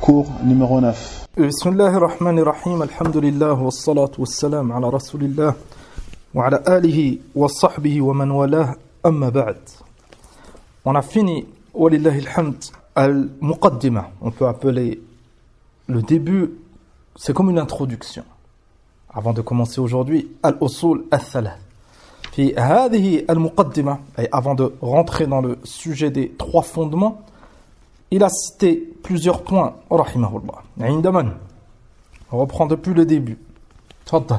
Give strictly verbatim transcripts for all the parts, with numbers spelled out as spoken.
cours numéro neuf. Bismillahir Rahmanir Rahim, alhamdulillah, wassalatu wassalam ala rasulillah, wa ala alihi wa sahbihi wa man walah, amma ba'd. On a fini, walillahi alhamd, al-muqaddima. On peut appeler le début, c'est comme une introduction. Avant de commencer aujourd'hui, al-usul al-thalath. Fi hadhihi al-muqaddima, et avant de rentrer dans le sujet des trois fondements, il a cité plusieurs points, rahimahullah. Indaman. On reprend depuis le début. Tfaddal.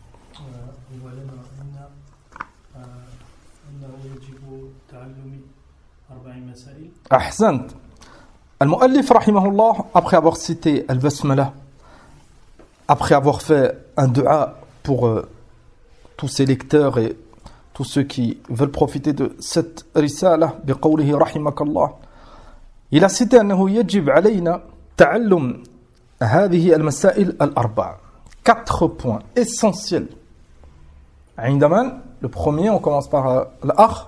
Ahsant. Al-Mu'allif, rahimahullah, après avoir cité Al-Basmala, après avoir fait un dua pour euh, tous ses lecteurs et tous ceux qui veulent profiter de cette risala, biqawlihi rahimakallah, il a cité أنه يجب علينا تعلم هذه المسائل الأربع. Quatre points essentiels. عندما, le premier, on commence par euh, l'akh.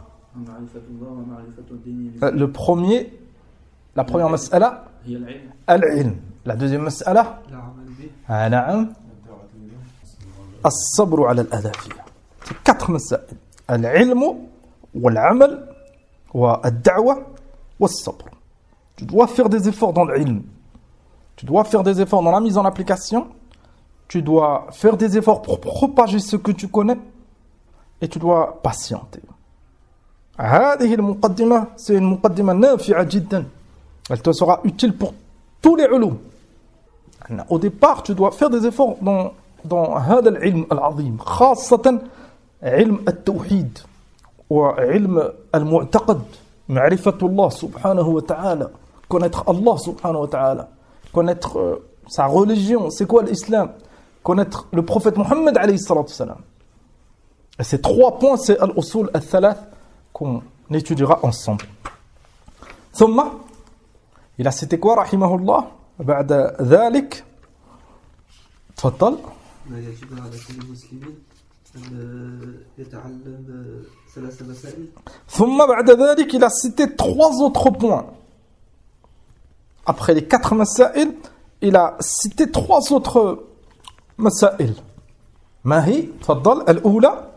Le premier, la première mas'ala, al-ilm. La deuxième mas'ala, na'am, as-sabru ala al-adafiyya. C'est quatre mas'ala. Al-ilm, wal-amal, wa ad-da'wa, was-sabr. Tu dois faire des efforts dans l'ilm. Tu dois faire des efforts dans la mise en application. Tu dois faire des efforts pour propager ce que tu connais. Et tu dois patienter. هذه المقدمة, c'est une مقدمة نافعة جدا. Elle te sera utile pour tous les ulum. Au départ, tu dois faire des efforts dans, dans هذا العلم العظيم. خاصة علم التوحيد وعلم المعتقد. معرفة الله سبحانه وتعالى. Connaître Allah subhanahu wa ta'ala, connaître euh, sa religion, c'est quoi l'islam, connaître le prophète Mohammed alayhi salatu salam. Et ces trois points, c'est al-usul al-thalath qu'on étudiera ensemble. Thumma, il a cité quoi, rahimahullah, بعد ذلك, تفضل. ما يجب على كل مسلم أن يتعلم ثلاث مسائل. ثم بعد ذلك, il a cité trois autres points. Après les quatre masail, il a cité trois autres masail. Mahi, tfaddal, al-oula.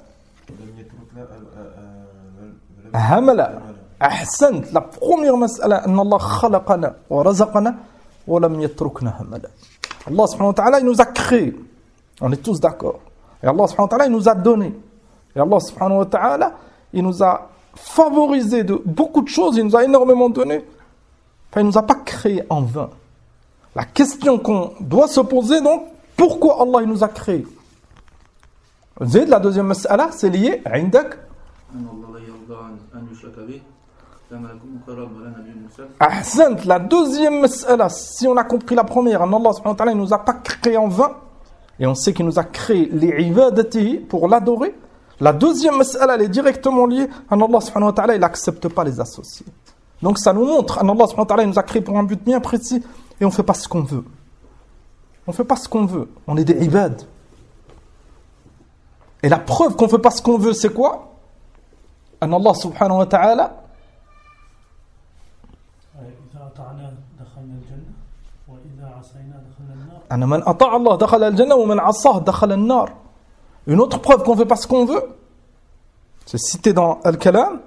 Hamala. Ahsant. La première mas'ala, anna Allah khalaqana wa razaqana wa lam yatrukna hamala. Allah subhanahu wa ta'ala, il nous a créé. On est tous d'accord. Et Allah subhanahu wa ta'ala, il nous a donné. Et Allah subhanahu wa ta'ala, il nous a favorisé de beaucoup de choses, il nous a énormément donné. Enfin, il ne nous a pas créé en vain. La question qu'on doit se poser, donc, pourquoi Allah il nous a créé? Zid, la deuxième mas'ala, c'est lié à Indak. Ahsant, la deuxième mas'ala, si on a compris la première, Allah subhanahu wa ta'ala, il ne nous a pas créé en vain, et on sait qu'il nous a créé les ibadatihi pour l'adorer. La deuxième mas'ala, elle est directement liée à Allah subhanahu wa ta'ala, il n'accepte pas les associés. Donc ça nous montre, Allah subhanahu wa ta'ala nous a créé pour un but bien précis et on ne fait pas ce qu'on veut. On ne fait pas ce qu'on veut. On est des ibad. Et la preuve qu'on ne fait pas ce qu'on veut, c'est quoi? Allah subhanahu wa ta'ala Man ata'a Allah dakhala al-jannah wa man 'assahu dakhala an-nar. Une autre preuve qu'on ne fait pas ce qu'on veut, c'est cité dans Al-Kalam.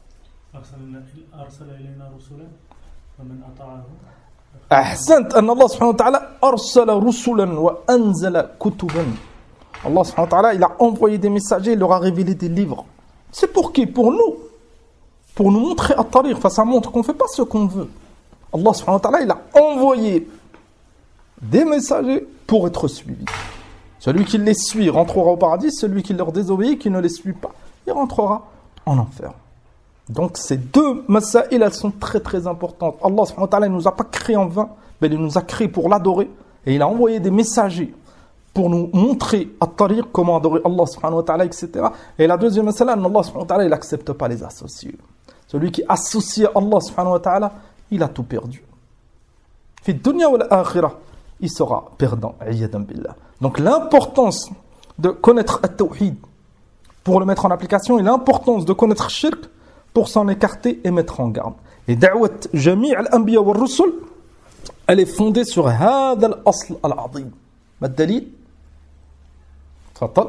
أحسنت أن الله سبحانه وتعالى أرسل رسلا وأنزل كتبا. Allah subhanahu wa ta'ala, il a envoyé des messagers, il leur a révélé des livres. C'est pour qui? Pour nous. Pour nous montrer at-tariq. Enfin, ça montre qu'on ne fait pas ce qu'on veut. Allah subhanahu wa ta'ala, il a envoyé des messagers pour être suivi. Celui qui les suit rentrera au paradis, celui qui leur désobéit, qui ne les suit pas, il rentrera en enfer. Donc ces deux masail, elles sont très très importantes. Allah subhanahu wa ta'ala ne nous a pas créés en vain, mais il nous a créés pour l'adorer. Et il a envoyé des messagers pour nous montrer at-tariq, comment adorer Allah subhanahu wa ta'ala, et cetera. Et la deuxième masala, Allah subhanahu wa ta'ala, il n'accepte pas les associés. Celui qui associe Allah subhanahu wa ta'ala, il a tout perdu. Fi dunya wal akhirah, il sera perdant. Donc l'importance de connaître at-tawhid pour le mettre en application et l'importance de connaître shirk pour s'en écarter et mettre en garde. Et da'wat jami' al-anbiya wa rusul elle est fondée sur هذا الأصل العظيم. ما الدليل؟ تفضل.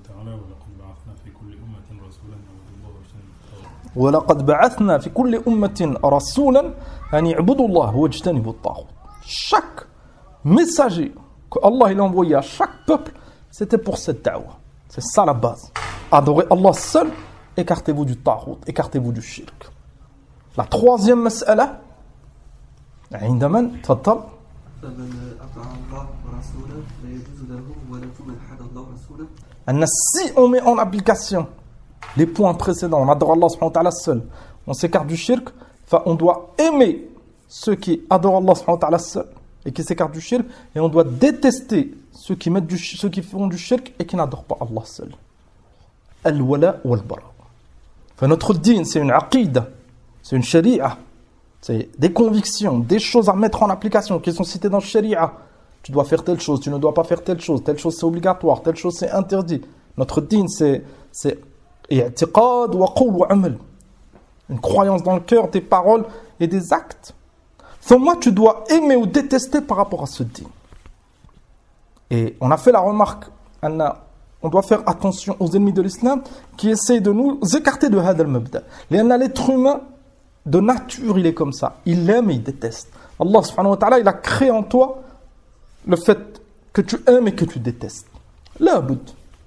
ولقد بعثنا في كل أمة رسولا أن يعبدوا الله واجتنبوا الطاغوت. Chaque messager que Allah il a envoyé à chaque peuple, c'était pour cette da'wah. C'est ça la base. Adorez Allah seul, écartez-vous du taghut, écartez-vous du shirk. La troisième mas'ala, عند من؟ تفضل. فمن أطاع الله ورسوله لا يجوز له ولا من حد الله ورسوله. أن si on met en application les points précédents, on adore Allah subhanahu wa ta'ala seul, on s'écarte du shirk, enfin, on doit aimer ceux qui adorent Allah subhanahu wa ta'ala seul et qui s'écartent du shirk, et on doit détester ceux qui, mettent du, ceux qui font du shirk et qui n'adorent pas Allah seul. Al-wala wal-bara. Enfin, notre dîn, c'est une aqida, c'est une sharia, c'est des convictions, des choses à mettre en application qui sont citées dans le sharia. Tu dois faire telle chose, tu ne dois pas faire telle chose, telle chose c'est obligatoire, telle chose c'est interdit. Notre dîn, c'est c'est i'tiqad wa qawl wa amal. Une croyance dans le cœur, des paroles et des actes. Donc moi, tu dois aimer ou détester par rapport à ce dîn. Et on a fait la remarque, on doit faire attention aux ennemis de l'islam qui essayent de nous écarter de hadal mabda. L'être humain, de nature, il est comme ça. Il aime et il déteste. Allah subhanahu wa ta'ala, il a créé en toi le fait que tu aimes et que tu détestes. La bout.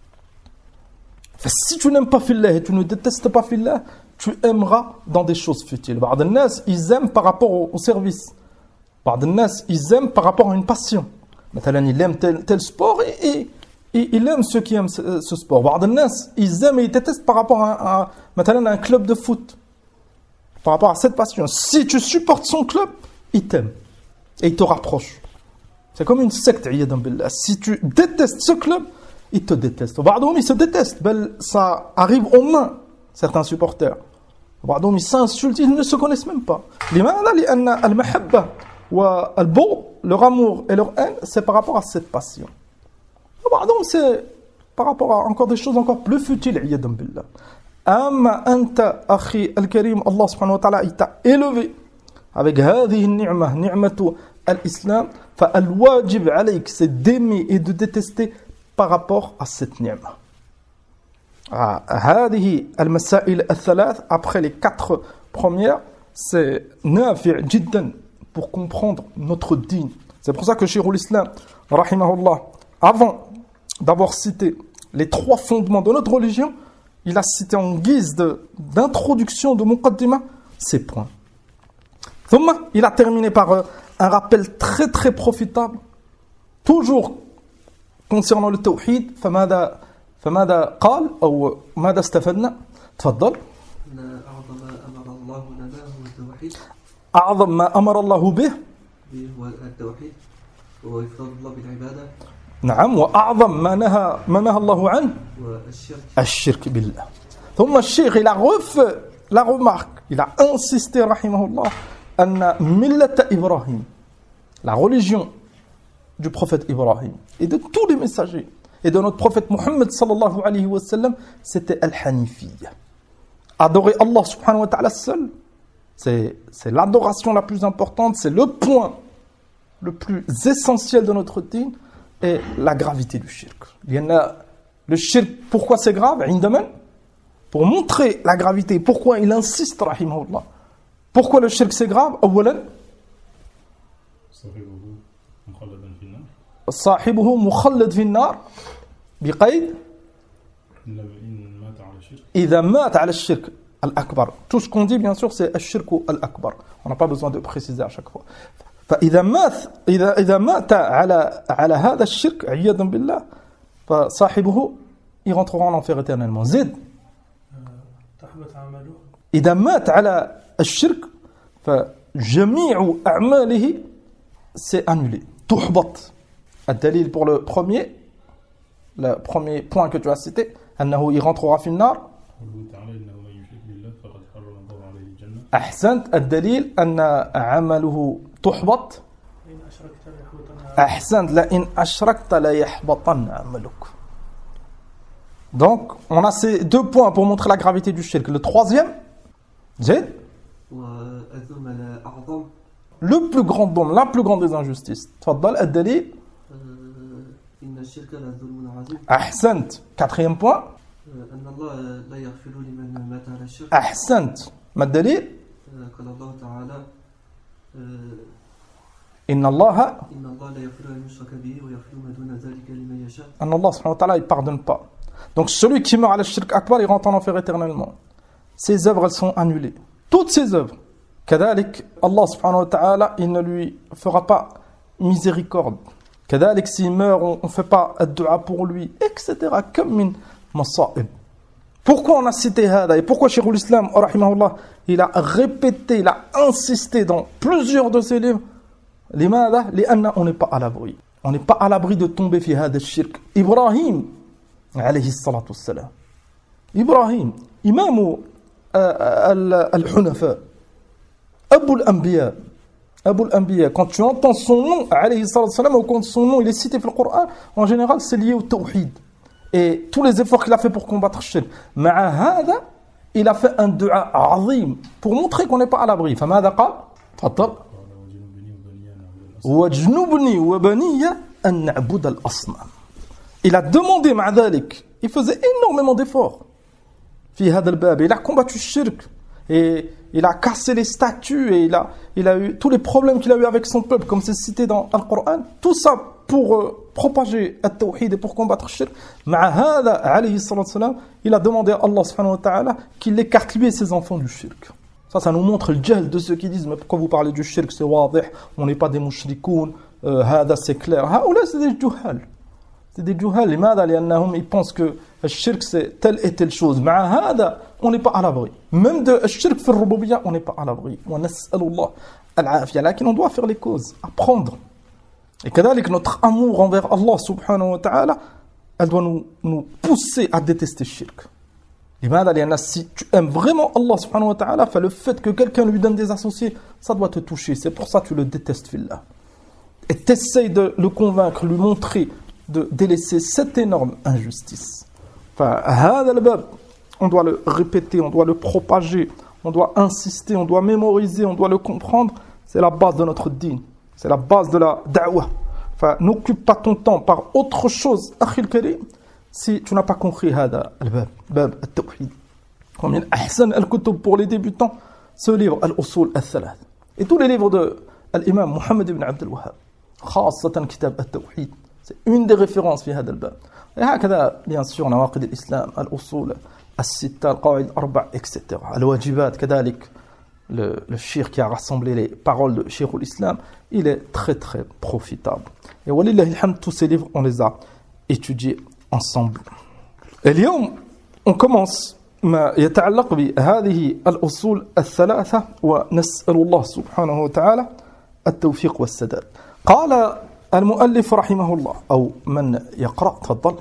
Si tu n'aimes pas fillah et tu ne détestes pas fillah, tu aimeras dans des choses futiles. Ba'd al-nas, ils aiment par rapport au, au service. Ba'd al-nas, ils aiment par rapport à une passion. Maintenant, il aime tel, tel sport et, et, et il aime ceux qui aiment ce, ce sport. Ba'd al-nas, ils aiment et ils détestent par rapport à, à, maintenant, à un club de foot. Par rapport à cette passion. Si tu supportes son club, il t'aime. Et il te rapproche. C'est comme une secte, iyadam billah. Si tu détestes ce club, il te déteste. Ba'doum, il se déteste. Ben, ça arrive aux mains, certains supporters. Ba'doum, ils s'insultent, ils ne se connaissent même pas. Limana li anna al-mahabba wa al-bughd, leur amour et leur haine, c'est par rapport à cette passion. Ba'doum, c'est par rapport à encore des choses encore plus futiles, iyadam billah. Amma anta, akhi al-karim, Allah subhanahu wa ta'ala, il t'a élevé avec هذه النعمة, نعمة الإسلام, فالواجب عليك, c'est d'aimer et de détester par rapport à cette ni'ma. هذه المسائل الثلاث, après les quatre premières, c'est نافع جدا pour comprendre notre dîn. C'est pour ça que Cheikh l'Islam, rahimahullah, avant d'avoir cité les trois fondements de notre religion, il a cité en guise de, d'introduction de muqaddima ces points. Thumma, il a terminé par euh, un rappel très très profitable, toujours concernant le tawhid. فماذا فماذا قال أو ماذا استفدنا؟ تفضل. أعظم ما أمر الله لنا هو التوحيد. أعظم ما أمر الله به هو التوحيد وإفراد الله بالعبادة. نعم. وأعظم ما نهى ما نهى الله عنه والشرك. الشرك بالله. ثم الشيخ il a refait la remarque, il a insisté rahimahullah أن ملة إبراهيم, la religion du prophète Ibrahim et de tous les messagers et de notre prophète Muhammad sallallahu alayhi wa sallam, c'était al-hanifiyya. Adorer Allah subhanahu wa ta'ala seul, c'est, c'est l'adoration la plus importante, c'est le point le plus essentiel de notre dîn, et la gravité du shirk. Il y en a, le shirk, pourquoi c'est grave? Indaman, pour montrer la gravité, pourquoi il insiste rahimahullah. Pourquoi le shirk c'est grave? أولا صاحبه مخلد في النار بقيد إذا مات على الشرك الأكبر. Tout ce qu'on dit bien sûr c'est الشرك الأكبر. On n'a pas besoin de préciser à chaque fois. فإذا مات إذا إذا مات على على هذا الشرك عياذا بالله فصاحبه il rentrera en enfer éternellement. زد إذا مات على الشرك فجميع أعماله c'est annulé. تحبط. الدليل pour le premier, le premier point que tu as cité, أنه il rentrera في النار. أحسنت. الدليل أن عمله تحبط. أحسنت. لئن أشركت ليحبطن عملك. Donc, on a ces deux points pour montrer la gravité du shirk. Le troisième, زيد. le plus grand dôme, la plus grande des injustices. Tfaddal, ad-dalil. إن الشرك لظلم عظيم. أحسنت. Quatrième point. أن الله لا يغفر لمن مات على الشرك. أحسنت. ما الدليل؟ قال الله تعالى إن الله إن الله لا يغفر أن يشرك به ويغفر ما دون ذلك لمن يشاء. أن الله سبحانه وتعالى il pardonne pas. Donc celui qui meurt à la shirk akbar, il rentre en enfer éternellement. Ses œuvres, elles sont annulées. Toutes ses œuvres. كذلك Allah subhanahu wa ta'ala, il ne lui fera pas miséricorde. كذلك s'il meurt, on ne fait pas ad-du'a pour lui, et cetera. Comme min masa'ib. Pourquoi on a cité hada et pourquoi Cheikh l'Islam, rahimahullah, il a répété, il a insisté dans plusieurs de ses livres, لماذا؟ لأن on n'est pas à l'abri. On n'est pas à l'abri de tomber في هذا الشرك. Ibrahim, عليه الصلاة والسلام. Ibrahim, imam al-Hunafa, Abu al-Anbiya, Abu al-Anbiya, quand tu entends son nom, alayhi salatu wassalam, ou quand son nom il est cité dans le Coran, en général c'est lié au tawhid. Et tous les efforts qu'il a fait pour combattre le shirk. مع هذا, il a fait un dua azim pour montrer qu'on n'est pas à l'abri. فماذا قال؟ تفضل. وَاجْنُبْنِي وَبَنِيَّ أَنْ نَعْبُدَ الْأَصْنَامَ. Il a demandé مع ذلك. Il faisait énormément d'efforts. في هذا الباب. Il a combattu le shirk. Et il a cassé les statues et il a, il a eu tous les problèmes qu'il a eu avec son peuple, comme c'est cité dans le Coran. Tout ça pour euh, propager le tawhid et pour combattre le shirk. مع هذا عليه الصلاة والسلام, il a demandé à Allah subhanahu wa ta'ala qu'il écarte lui et ses enfants du shirk. Ça, ça nous montre le jahl de ceux qui disent mais pourquoi vous parlez du shirk, c'est wadih, on n'est pas des mushrikoun, euh, hada c'est clair. Haoula c'est des juhal. C'est des juhal. لماذا؟ لأنهم ils pensent que le shirk c'est telle et telle chose. مع هذا, on n'est pas à l'abri. Même de shirk في الربوبية, on n'est pas à l'abri. ونسأل الله العافية. لكن on doit faire les causes, apprendre. Et كذلك notre amour envers Allah subhanahu wa ta'ala, elle doit nous, nous pousser à détester le shirk. لماذا؟ لأن si tu aimes vraiment Allah subhanahu wa ta'ala, le fait que quelqu'un lui donne des associés, ça doit te toucher. C'est pour ça que tu le détestes, fillah. Et t'essayes de le convaincre, lui montrer de délaisser cette énorme injustice. Enfin, هذا الباب, on doit le répéter, on doit le propager, on doit insister, on doit mémoriser, on doit le comprendre. C'est la base de notre din. C'est la base de la da'wah. Enfin, n'occupe pas ton temps par autre chose, akhil karim, si tu n'as pas compris هذا الباب, باب التوحيد. Comme il ahsan al-kutub pour les débutants, ce livre, al-usul al-thalath. Et tous les livres de l'imam Muhammad ibn Abd al-Wahhab, خاصة كتاب التوحيد. C'est une des références في هذا الباب. Et هكذا, bien sûr, نواقض الإسلام, الأصول الستة, القواعد الأربع, et cetera. الواجبات, كذلك, le, le shir qui a rassemblé les paroles de Cheikh l'Islam, il est très très profitable. Et walillahi alhamd, tous ces livres, on les a étudiés ensemble. اليوم on commence ما يتعلق بهذه الأصول الثلاثة ونسأل الله سبحانه وتعالى التوفيق والسداد. قال المؤلف رحمه الله أو من يقرأ تفضل.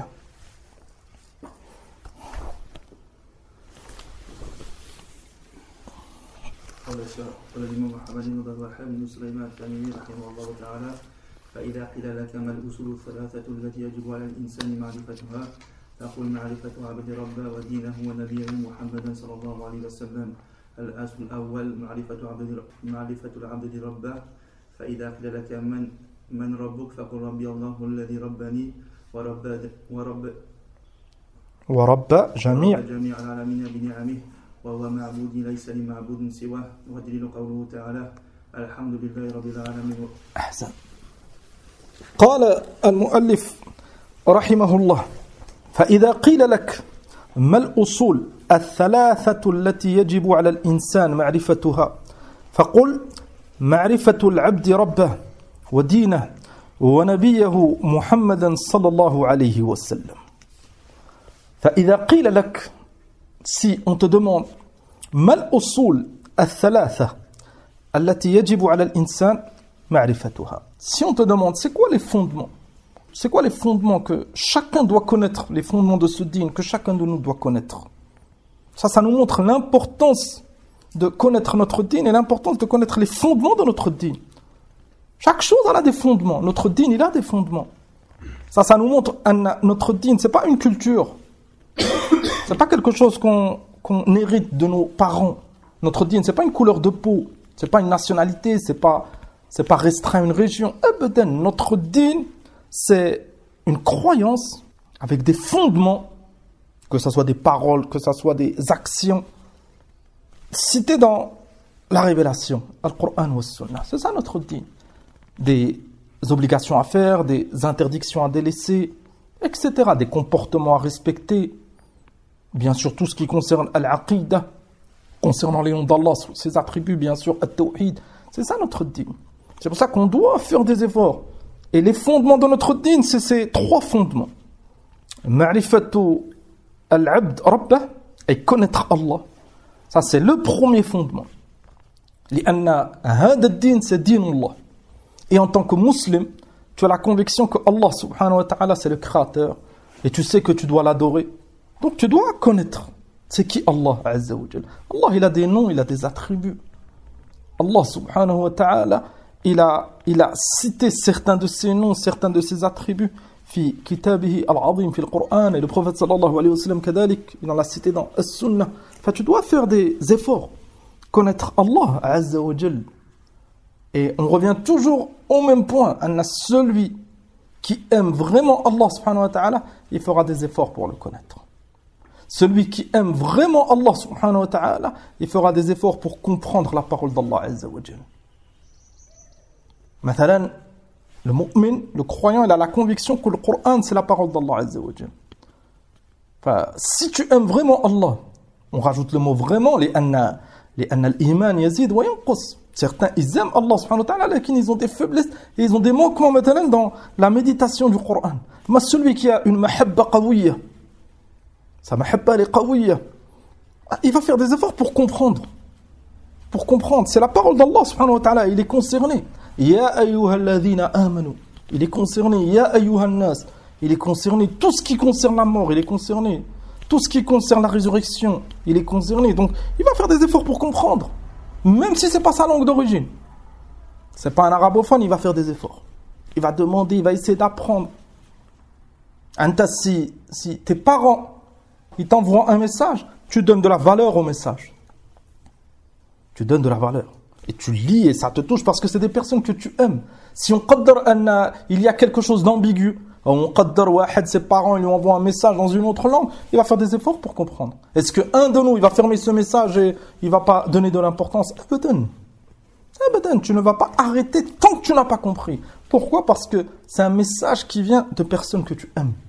قال الإمام محمد بن الوهاب بن سليمان التميمي رحمه الله تعالى: فإذا قيل لك ما الأصول الثلاثة التي يجب على الإنسان معرفتها تقول معرفة عبد ربه ودينه ونبيه محمدا صلى الله عليه وسلم. الأصل الأول معرفة عبد معرفة العبد ربه. فإذا قيل لك من من ربك فقل ربي الله الذي ربني ورب ورب ورب جميع جميع العالمين بنعمه وهو معبود ليس لمعبود سواه. ودليل قوله تعالى: الحمد لله رب العالمين. أحسن. قال المؤلف رحمه الله: فإذا قيل لك ما الأصول الثلاثة التي يجب على الإنسان معرفتها فقل معرفة العبد ربه ودينه ونبيه محمدا صلى الله عليه وسلم. فإذا قيل لك, si on te demande ما الأصول الثلاثة التي يجب على الإنسان معرفتها, si on te demande c'est quoi les fondements, c'est quoi les fondements que chacun doit connaître, les fondements de ce dîn que chacun de nous doit connaître, ça, ça nous montre l'importance de connaître notre dîn et l'importance de connaître les fondements de notre dîn. Chaque chose elle a des fondements, notre dîn il a des fondements. Ça, ça nous montre un, notre dîn, c'est pas une culture, c'est pas quelque chose qu'on, qu'on hérite de nos parents. Notre dîn, c'est pas une couleur de peau, c'est pas une nationalité, c'est pas c'est pas restreint à une région. Abadan, notre dîn, c'est une croyance avec des fondements, que ce soit des paroles, que ce soit des actions, citées dans la révélation, Al-Qur'an wa Sunnah. C'est ça notre dîn. Des obligations à faire, des interdictions à délaisser, et cetera. Des comportements à respecter. Bien sûr, tout ce qui concerne Al-Aqidah, concernant les noms d'Allah, ses attributs, bien sûr, At-Tawhid. C'est ça notre dîn. C'est pour ça qu'on doit faire des efforts. Et les fondements de notre dîn, c'est ces trois fondements. Ma'rifatu al-abd rabbah, et connaître Allah. Ça, c'est le premier fondement. Lianna hada ad-din, c'est din Allah. Et en tant que musulman, tu as la conviction que Allah subhanahu wa ta'ala, c'est le créateur. Et tu sais que tu dois l'adorer. Donc tu dois connaître. C'est qui Allah azza wa jal. Allah, il a des noms, il a des attributs. Allah subhanahu wa ta'ala, il a, il a cité certains de ses noms, certains de ses attributs. Fi kitabihi al-azim, fi al-Qur'an. Et le prophète sallallahu alayhi wa sallam, kadalik, il en a cité dans As-Sunnah. Enfin, tu dois faire des efforts. Connaître Allah azza wa jal. Et on revient toujours au même point. Celui qui aime vraiment Allah subhanahu wa ta'ala, il fera des efforts pour le connaître. Celui qui aime vraiment Allah subhanahu wa ta'ala, il fera des efforts pour comprendre la parole d'Allah azza wa jal. Mathalan, le mu'min, le croyant, il a la conviction que le Coran, c'est la parole d'Allah azza wa jal. Enfin, si tu aimes vraiment Allah, on rajoute le mot vraiment, les anna, les anna al-iman yazid wa yanqus. Certains, ils aiment Allah subhanahu wa ta'ala, mais ils ont des faiblesses et ils ont des manquements maintenant dans la méditation du Coran. Mais celui qui a une mahabba qawiyya, sa mahabba elle est qawiyya, il va faire des efforts pour comprendre. Pour comprendre. C'est la parole d'Allah subhanahu wa ta'ala, il est concerné. Ya ayyuhalladhina amanu. Il est concerné. Ya ayyuhan nas. Il est concerné. Tout ce qui concerne la mort, il est concerné. Tout ce qui concerne la résurrection, il est concerné. Donc, il va faire des efforts pour comprendre. Même si ce n'est pas sa langue d'origine. Ce n'est pas un arabophone, il va faire des efforts. Il va demander, il va essayer d'apprendre. Anta, si, si tes parents, ils t'envoient un message, tu donnes de la valeur au message. Tu donnes de la valeur. Et tu lis et ça te touche parce que c'est des personnes que tu aimes. Si on qaddar anna, il y a quelque chose d'ambigu, on qaddar wahad, ses parents, ils lui envoient un message dans une autre langue, il va faire des efforts pour comprendre. Est-ce qu'un de nous, il va fermer ce message et il ne va pas donner de l'importance? Abadan. Abadan, tu ne vas pas arrêter tant que tu n'as pas compris. Pourquoi? Parce que c'est un message qui vient de personnes que tu aimes.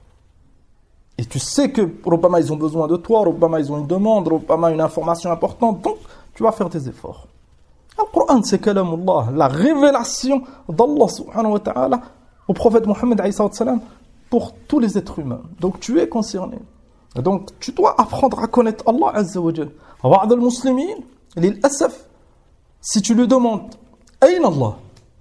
Et tu sais que Rubbama, ils ont besoin de toi, Rubbama, ils ont une demande, Rubbama, une information importante, donc tu vas faire des efforts. Le Coran, c'est kalamullah, la révélation d'Allah subhanahu wa ta'ala au prophète Mohammed alayhi salam pour tous les êtres humains. Donc tu es concerné. Donc tu dois apprendre à connaître Allah azza wa jal. Ba'd al-muslimin, lil-asaf, si tu lui demandes Ayn Allah,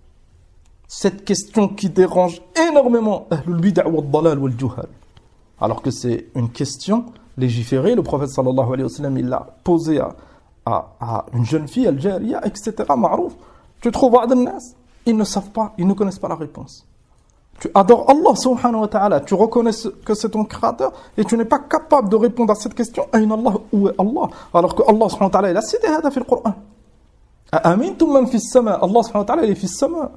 cette question qui dérange énormément ahlul bid'a wa ad-dalal wal juhal. Alors que c'est une question légiférée, le prophète sallallahu alayhi wa sallam il l'a posée à À, à une jeune fille, Al-Jariya, et cetera. Ma'rouf. Tu trouves Ba'd al-nas, ils ne savent pas, ils ne connaissent pas la réponse. Tu adores Allah subhanahu wa ta'ala, tu reconnais que c'est ton créateur et tu n'es pas capable de répondre à cette question. Ayn Allah, où est Allah? Alors que Allah subhanahu wa ta'ala, il a cité hada fi al-Qur'an. Amintum man fi as-sama. Allah subhanahu wa ta'ala, il est fi as-sama.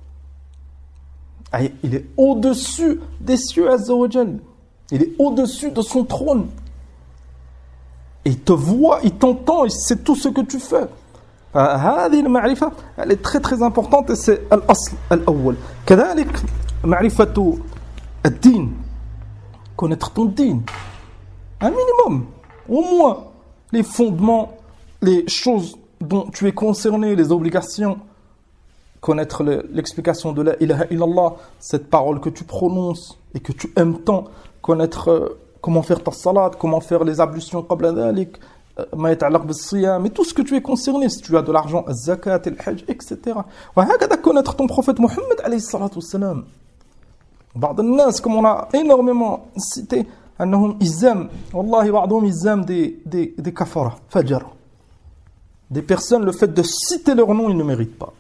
Il est au-dessus des cieux, azza wa jal. Il est au-dessus de son trône. Et il te voit, il t'entend, il sait tout ce que tu fais. هذه المعرفة elle est très très importante et c'est الأصل الأول. كذلك معرفة الدين. Connaître ton din. Un minimum, au moins, les fondements, les choses dont tu es concerné, les obligations. Connaître le, l'explication de la ilaha illallah, cette parole que tu prononces et que tu aimes tant. Connaître euh, comment faire ta salat, comment faire les ablutions qabla dhalik, ma yata'allaq bis-siyam, mais tout ce que tu es concerné, si tu as de l'argent, az-zakat, al-hajj, et cetera. Wa hakada connaître ton prophète Mohammed alayhi salatu wassalam. Ba'd al-nas, comme on a énormément cité, annahum ils aiment, wallahi ba'dhum ils aiment des, des, des kafara, fajr. Des personnes, le fait de citer leur nom, ils ne méritent pas.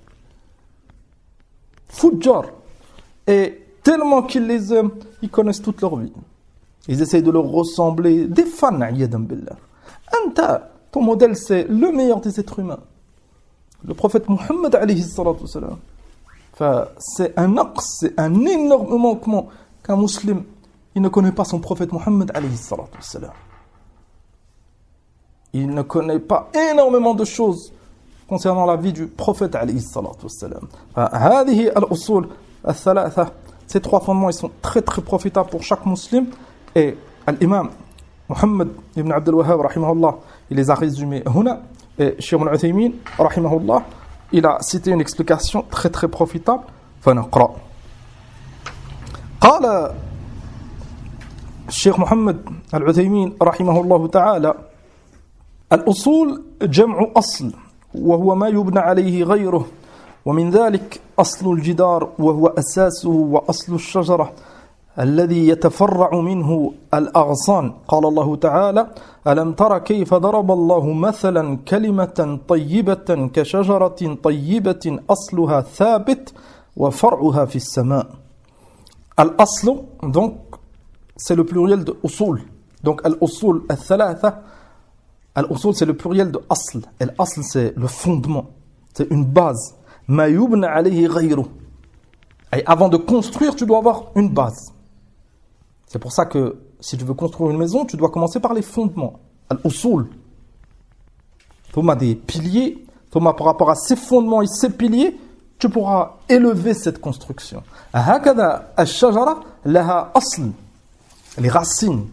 Fujjar. Et tellement qu'ils les aiment, ils connaissent toute leur vie. Ils essayent de leur ressembler. Des fans, yadam billah. Anta, ton modèle, c'est le meilleur des êtres humains. le prophète Mohammed alayhi salatu wassalam. Enfin, c'est un naqs, c'est un énorme manquement qu'un musulman, il ne connaît pas son prophète Mohammed alayhi salatu wassalam. Il ne connaît pas énormément de choses concernant la vie du prophète alayhi salatu wassalam. هذه الأصول الثلاثة, ces trois fondements, ils sont très très profitables pour chaque musulman. Et l'imam Muhammad ibn Abd al-Wahhab rahimahullah, il les a résumés هنا. Et Cheikh Ibn Uthaymin rahimahullah, il a cité une explication très très profitable. فنقرأ. قال الشيخ محمد العثيمين رحمه الله تعالى: الأصول جمع أصل وهو ما يبنى عليه غيره، ومن ذلك أصل الجدار وهو أساسه وأصل الشجرة الذي يتفرع منه الأغصان. قال الله تعالى: ألم تر كيف ضرب الله مثلا كلمة طيبة كشجرة طيبة أصلها ثابت وفرعها في السماء. الأصل, donc c'est le pluriel de usul. Donc al-usul al-thalatha, al-usul c'est le pluriel de asl. Et l'asl c'est le fondement, c'est une base. Ma yubna alayhi ghayru. Et avant de construire, tu dois avoir une base. C'est pour ça que si tu veux construire une maison, tu dois commencer par les fondements. Al-usul. Thomas des piliers, Thomas par rapport à ces fondements et ces piliers, tu pourras élever cette construction. Hakada al-shajara laha asl. Les racines.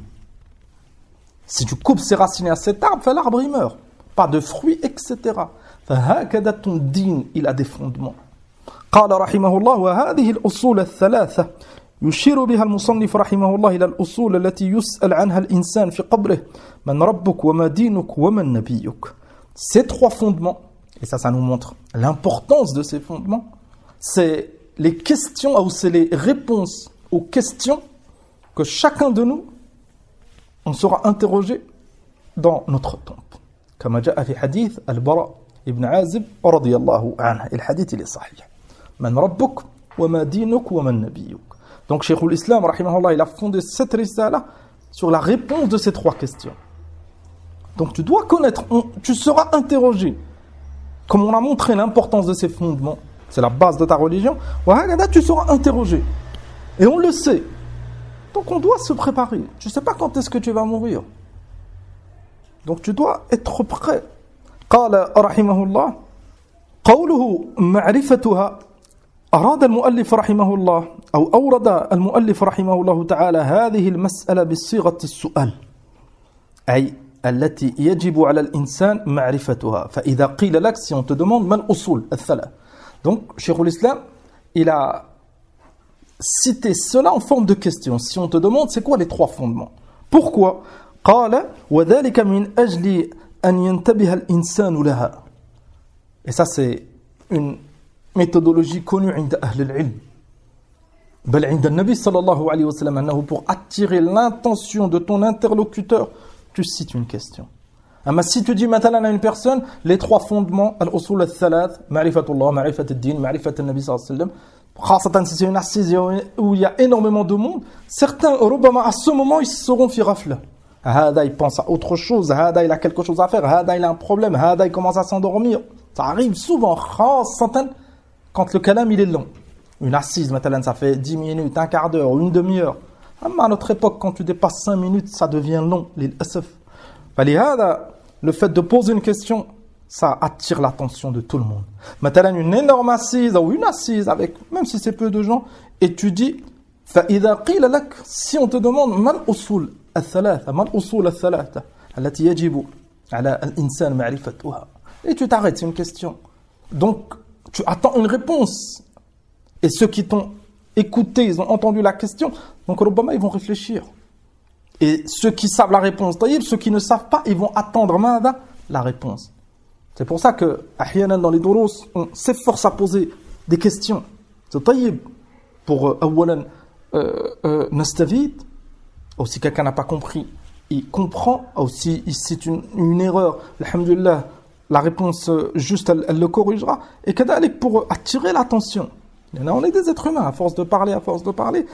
Si tu coupes ces racines à cet arbre, l'arbre il meurt. Pas de fruits, et cetera. فهكذا ton دين, il a des fondements. قال رحمه الله: وهذه الأصول الثلاثة يشير بها المصنف رحمه الله إلى الأصول التي يسأل عنها الإنسان في قبره: من ربك وما دينك ومن نبيك. Ces trois fondements, et ça, ça nous montre l'importance de ces fondements, c'est les questions, ou c'est les réponses aux questions que chacun de nous, on sera interrogé dans notre tombe. كما جاء في حديث البراء ابن عازب رضي الله عنه. الحديث il est sahih. من ربك وما دينك ومن نبيك. Donc Cheikh al-Islam rahimahullah, il a fondé cette risala sur la réponse de ces trois questions. Donc tu dois connaître, on, tu seras interrogé. Comme on a montré l'importance de ces fondements, c'est la base de ta religion, tu seras interrogé. Et on le sait. Donc on doit se préparer. Tu ne sais pas quand est-ce que tu vas mourir. Donc tu dois être prêt. قال رحمه الله: قوله معرفتها أراد المؤلف رحمه الله أو أورد المؤلف رحمه الله تعالى هذه المسألة بصيغة السؤال، أي التي يجب على الإنسان معرفتها. فإذا قيل لك, si on te demande ما الأصول الثلاث. Donc Cheikh al-Islam, il a cité cela en forme de question. Si on te demande c'est quoi les trois fondements, pourquoi? قال وذلك من أجل أن ينتبه الإنسان لها. Et ça c'est une méthodologie connue عند أهل العلم. بل عند النبي صلى الله عليه وسلم أنه pour attirer l'intention de ton interlocuteur, tu cites une question. Mais si tu dis maintenant à une personne les trois fondements, al-usul al-thalath, ma'rifatullah, ma'rifat ad-din, ma'rifat an-nabi sallallahu alayhi wa sallam, خاصة si c'est une assise où il y a énormément de monde, certains, ربما à ce moment, ils seront fi ghafla. Hada, il pense à autre chose. Hada, il a quelque chose à faire. Hada, il a un problème. Hada, il commence à s'endormir. Ça arrive souvent, quand le kalam, il est long. Une assise, maintenant, ça fait dix minutes, un quart d'heure, une demi-heure. À notre époque, quand tu dépasses cinq minutes, ça devient long. Le fait de poser une question, ça attire l'attention de tout le monde. Maintenant, une énorme assise, ou une assise, avec, même si c'est peu de gens, et tu dis, si on te demande, mal usul الثلاثة ما الأصول الثلاثة التي يجب على الإنسان معرفتها. Et tu t'arrêtes, c'est une question. Donc, tu attends une réponse. Et ceux qui t'ont écouté, ils ont entendu la question, donc ربما ils vont réfléchir. Et ceux qui savent la réponse, ceux qui ne savent pas, ils vont attendre ماذا la réponse. C'est pour ça que أحيانا dans les durus, on s'efforce à poser des questions. C'est طيب pour أولا نستفيد. Aussi, quelqu'un n'a pas compris, il comprend. Aussi, si c'est une, une erreur, alhamdulillah, la réponse juste, elle, elle le corrigera. Et kadalik, pour attirer l'attention. On est des êtres humains, à force de parler, à force de parler,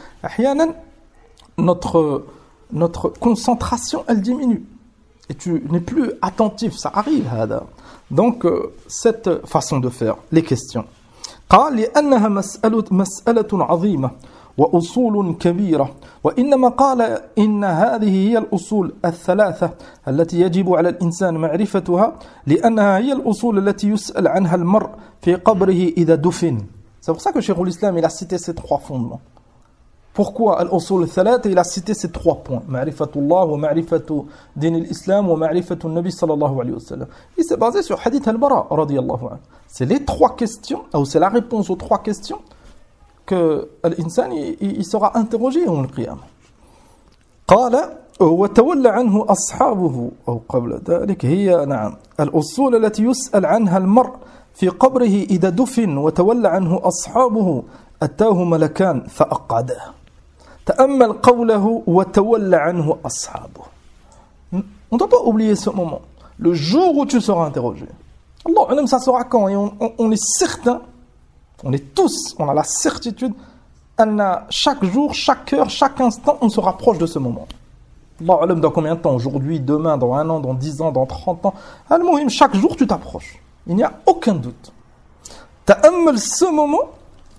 notre, notre concentration, elle diminue. Et tu n'es plus attentif, ça arrive. Donc, euh, cette façon de faire les questions. قال لأنها مسألة مسألة عظيمة وأصول كبيرة وإنما قال إن هذه هي الأصول الثلاثة التي يجب على الإنسان معرفتها لأنها هي الأصول التي يسأل عنها المرء في قبره إذا دفن. C'est pour ça que Cheikh l'Islam il a cité ces trois fondements. Pourquoi al-usul al-thalatha il a cité ces trois points, ma'rifatullah wa ma'rifatu din al-islam wa ma'rifatu an-nabi sallallahu alayhi wa sallam. Il s'est basé sur hadith al-Bara radiyallahu anhu. C'est les trois questions, ou c'est la réponse aux trois questions que l'insan il, il sera interrogé au qiyamah. قال وتولى عنه أصحابه أو قبل ذلك هي نعم الأصول التي يسأل عنها المرء في قبره إذا دفن وتولى عنه أصحابه أتاه ملكان فأقعده تأمل قوله وتولى عنه أصحابه. On ne doit pas oublier ce moment, le jour où tu seras interrogé. Allah, ça sera quand? Et on, on, on est certain, on est tous, on a la certitude, chaque jour, chaque heure, chaque instant, on se rapproche de ce moment. Allah, dans combien de temps? Aujourd'hui, demain, dans un an, dans dix ans, dans trente ans. Al-Muhim, chaque jour, tu t'approches. Il n'y a aucun doute. تأمل ce moment,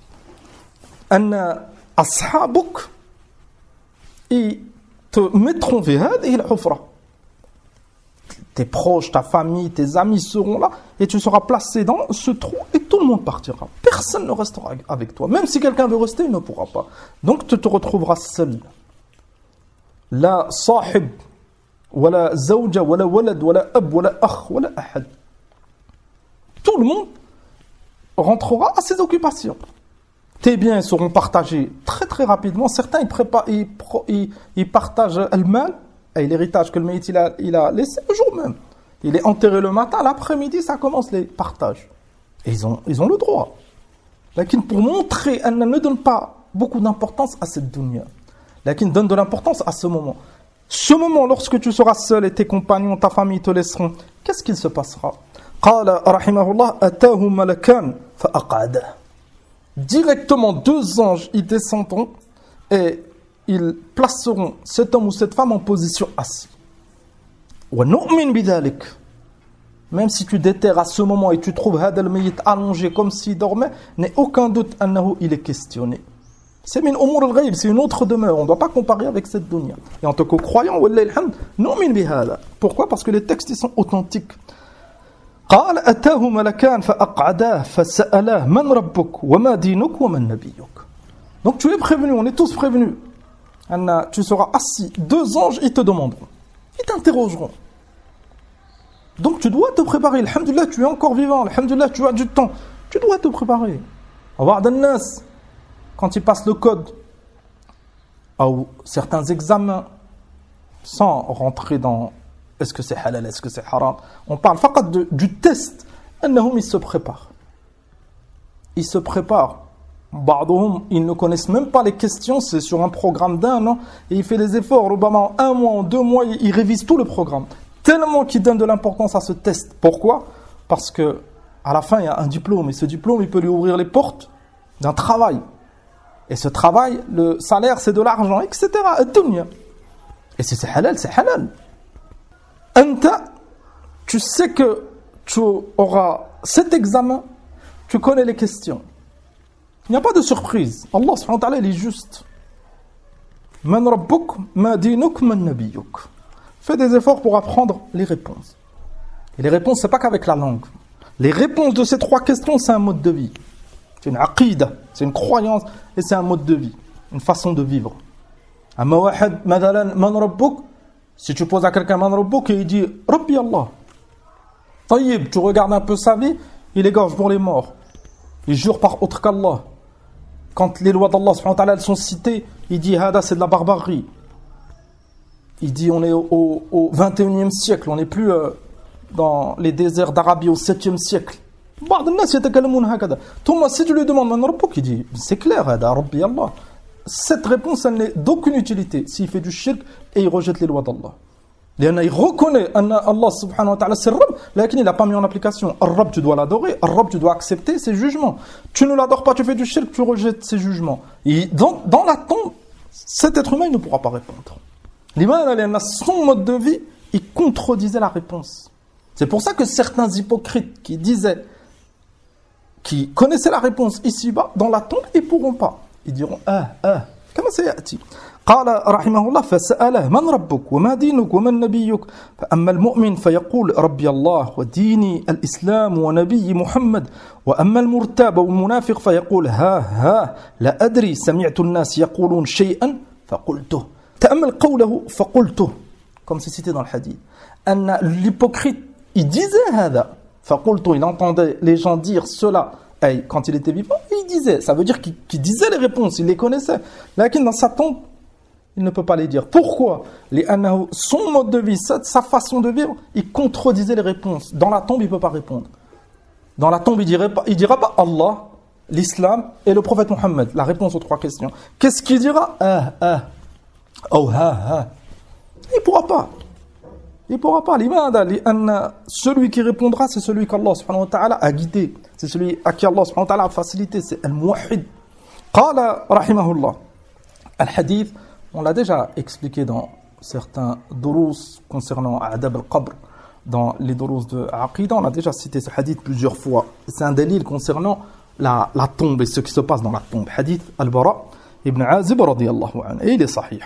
أن أصحابك ils te mettront في هذه الحفرة. Tes proches, ta famille, tes amis seront là et tu seras placé dans ce trou et tout le monde partira. Personne ne restera avec toi. Même si quelqu'un veut rester, il ne pourra pas. Donc tu te retrouveras seul. La sahib, wala zawja, wala walad, wala ab, wala akh, wala ahad. Tout le monde rentrera à ses occupations. Tes biens seront partagés très très rapidement. Certains ils, préparent, ils, ils, ils partagent le mal et l'héritage que le maït il a, il a laissé le jour même. Il est enterré le matin, l'après-midi ça commence les partages. Et ils ont, ils ont le droit. Lakin pour montrer, elle ne donne pas beaucoup d'importance à cette dunya. Lakin donne de l'importance à ce moment. Ce moment, lorsque tu seras seul et tes compagnons, ta famille te laisseront, qu'est-ce qu'il se passera? قال رحمه الله أتاه ملكان فأقعده. Directement, deux anges, ils descendront et ils placeront cet homme ou cette femme en position assise. وَنُؤْمِنْ بِذَلِكَ. Même si tu déterres à ce moment et tu trouves هذا الميت allongé comme s'il dormait, n'est aucun doute أنه il est questionné. C'est min umur al-ghayb, c'est une autre demeure. On ne doit pas comparer avec cette dunya. Et en tant que croyant, wallahi alhamd, nu'min bihada. Pourquoi? Parce que les textes ils sont authentiques. قال أتاه ملكان فأقعداه فسألاه من ربك وما دينك ومن نبيك. Donc tu es prévenu, on est tous prévenus. Anna, tu seras assis, deux anges ils te demanderont, ils t'interrogeront. Donc tu dois te préparer. Alhamdulillah, tu es encore vivant. Alhamdulillah, tu as du temps. Tu dois te préparer. Avoir des nas quand ils passent le code ou certains examens sans rentrer dans est-ce que c'est halal, est-ce que c'est haram. On parle faqat de, du test. Annahum, ils se préparent. Ils se préparent. Ba'dhum, ils ne connaissent même pas les questions. C'est sur un programme d'un an. Et il fait des efforts. Obama, en un mois, en deux mois, il révise tout le programme. Tellement qu'il donne de l'importance à ce test. Pourquoi? Parce que à la fin, il y a un diplôme. Et ce diplôme, il peut lui ouvrir les portes d'un travail. Et ce travail, le salaire, c'est de l'argent, et cetera. Et si c'est halal, c'est halal. Anta, tu sais que tu auras cet examen, tu connais les questions. Il n'y a pas de surprise. Allah subhanahu wa ta'ala, il est juste. Man rabbuk, ma dinuk, man nabiyuk. Fais des efforts pour apprendre les réponses. Et les réponses, c'est pas qu'avec la langue. Les réponses de ces trois questions, c'est un mode de vie. C'est une aqida, c'est une croyance et c'est un mode de vie, une façon de vivre. Amma wahad madalan man rabbuk. Si tu poses à quelqu'un man rabbuk et il dit Rabbi Allah. Tayyib, tu regardes un peu sa vie, il égorge pour les morts. Il jure par autre qu'Allah. Quand les lois d'Allah subhanahu wa ta'ala sont citées, il dit Hada c'est de la barbarie. Il dit on est au, au, au vingt et unième siècle, on n'est plus euh, dans les déserts d'Arabie au septième siècle. Thomas, si tu lui demandes man rabbuk, il dit c'est clair, Hada Rabbi Allah. Cette réponse, elle n'est d'aucune utilité s'il fait du shirk et il rejette les lois d'Allah. Il reconnaît Allah subhanahu wa ta'ala c'est Rabb, mais il n'a pas mis en application. Rabb, tu dois l'adorer. Rabb, tu dois accepter ses jugements. Tu ne l'adores pas, tu fais du shirk, tu rejettes ses jugements. Et dans, dans la tombe, cet être humain il ne pourra pas répondre. L'imam, son mode de vie, il contredisait la réponse. C'est pour ça que certains hypocrites qui disaient, qui connaissaient la réponse ici-bas, dans la tombe, ils ne pourront pas. Ils diront, ah, ah, comment ça y est-il? قال رحمه الله فسأله من ربك وما دينك ومن نبيك فأما المؤمن فيقول ربي الله وديني الإسلام ونبي محمد وأما المرتاب والمنافق فيقول ها ها لا أدري سمعت الناس يقولون شيئا فقلته تأمل قوله فقلته comme c'est cité dans le hadith أن l'hypocrite il disait هذا فقلته il entendait les gens dire cela et quand il était vivant il disait ça veut dire qu'il, qu'il disait les réponses il les connaissait là dans sa tombe il ne peut pas les dire. Pourquoi? Son mode de vie, sa, sa façon de vivre, il contredisait les réponses. Dans la tombe, il ne peut pas répondre. Dans la tombe, il dirait pas, il dira pas Allah, l'islam et le prophète Mohammed. La réponse aux trois questions. Qu'est-ce qu'il dira? Ah, ah, oh, ah, ah. Il ne pourra pas. Il ne pourra pas. Celui qui répondra, c'est celui qu'Allah subhanahu wa ta'ala a guidé. C'est celui à qui Allah subhanahu wa ta'ala a facilité. C'est al-muwahhid. Qala rahimahullah. Al-hadith. On l'a déjà expliqué dans certains durous concernant Adab al-Qabr, dans les durous de Aqida, on a déjà cité ce hadith plusieurs fois. C'est un dalil concernant la, la tombe et ce qui se passe dans la tombe. Hadith al-Bara ibn Azib radiyallahu anhu. Et il est sahih.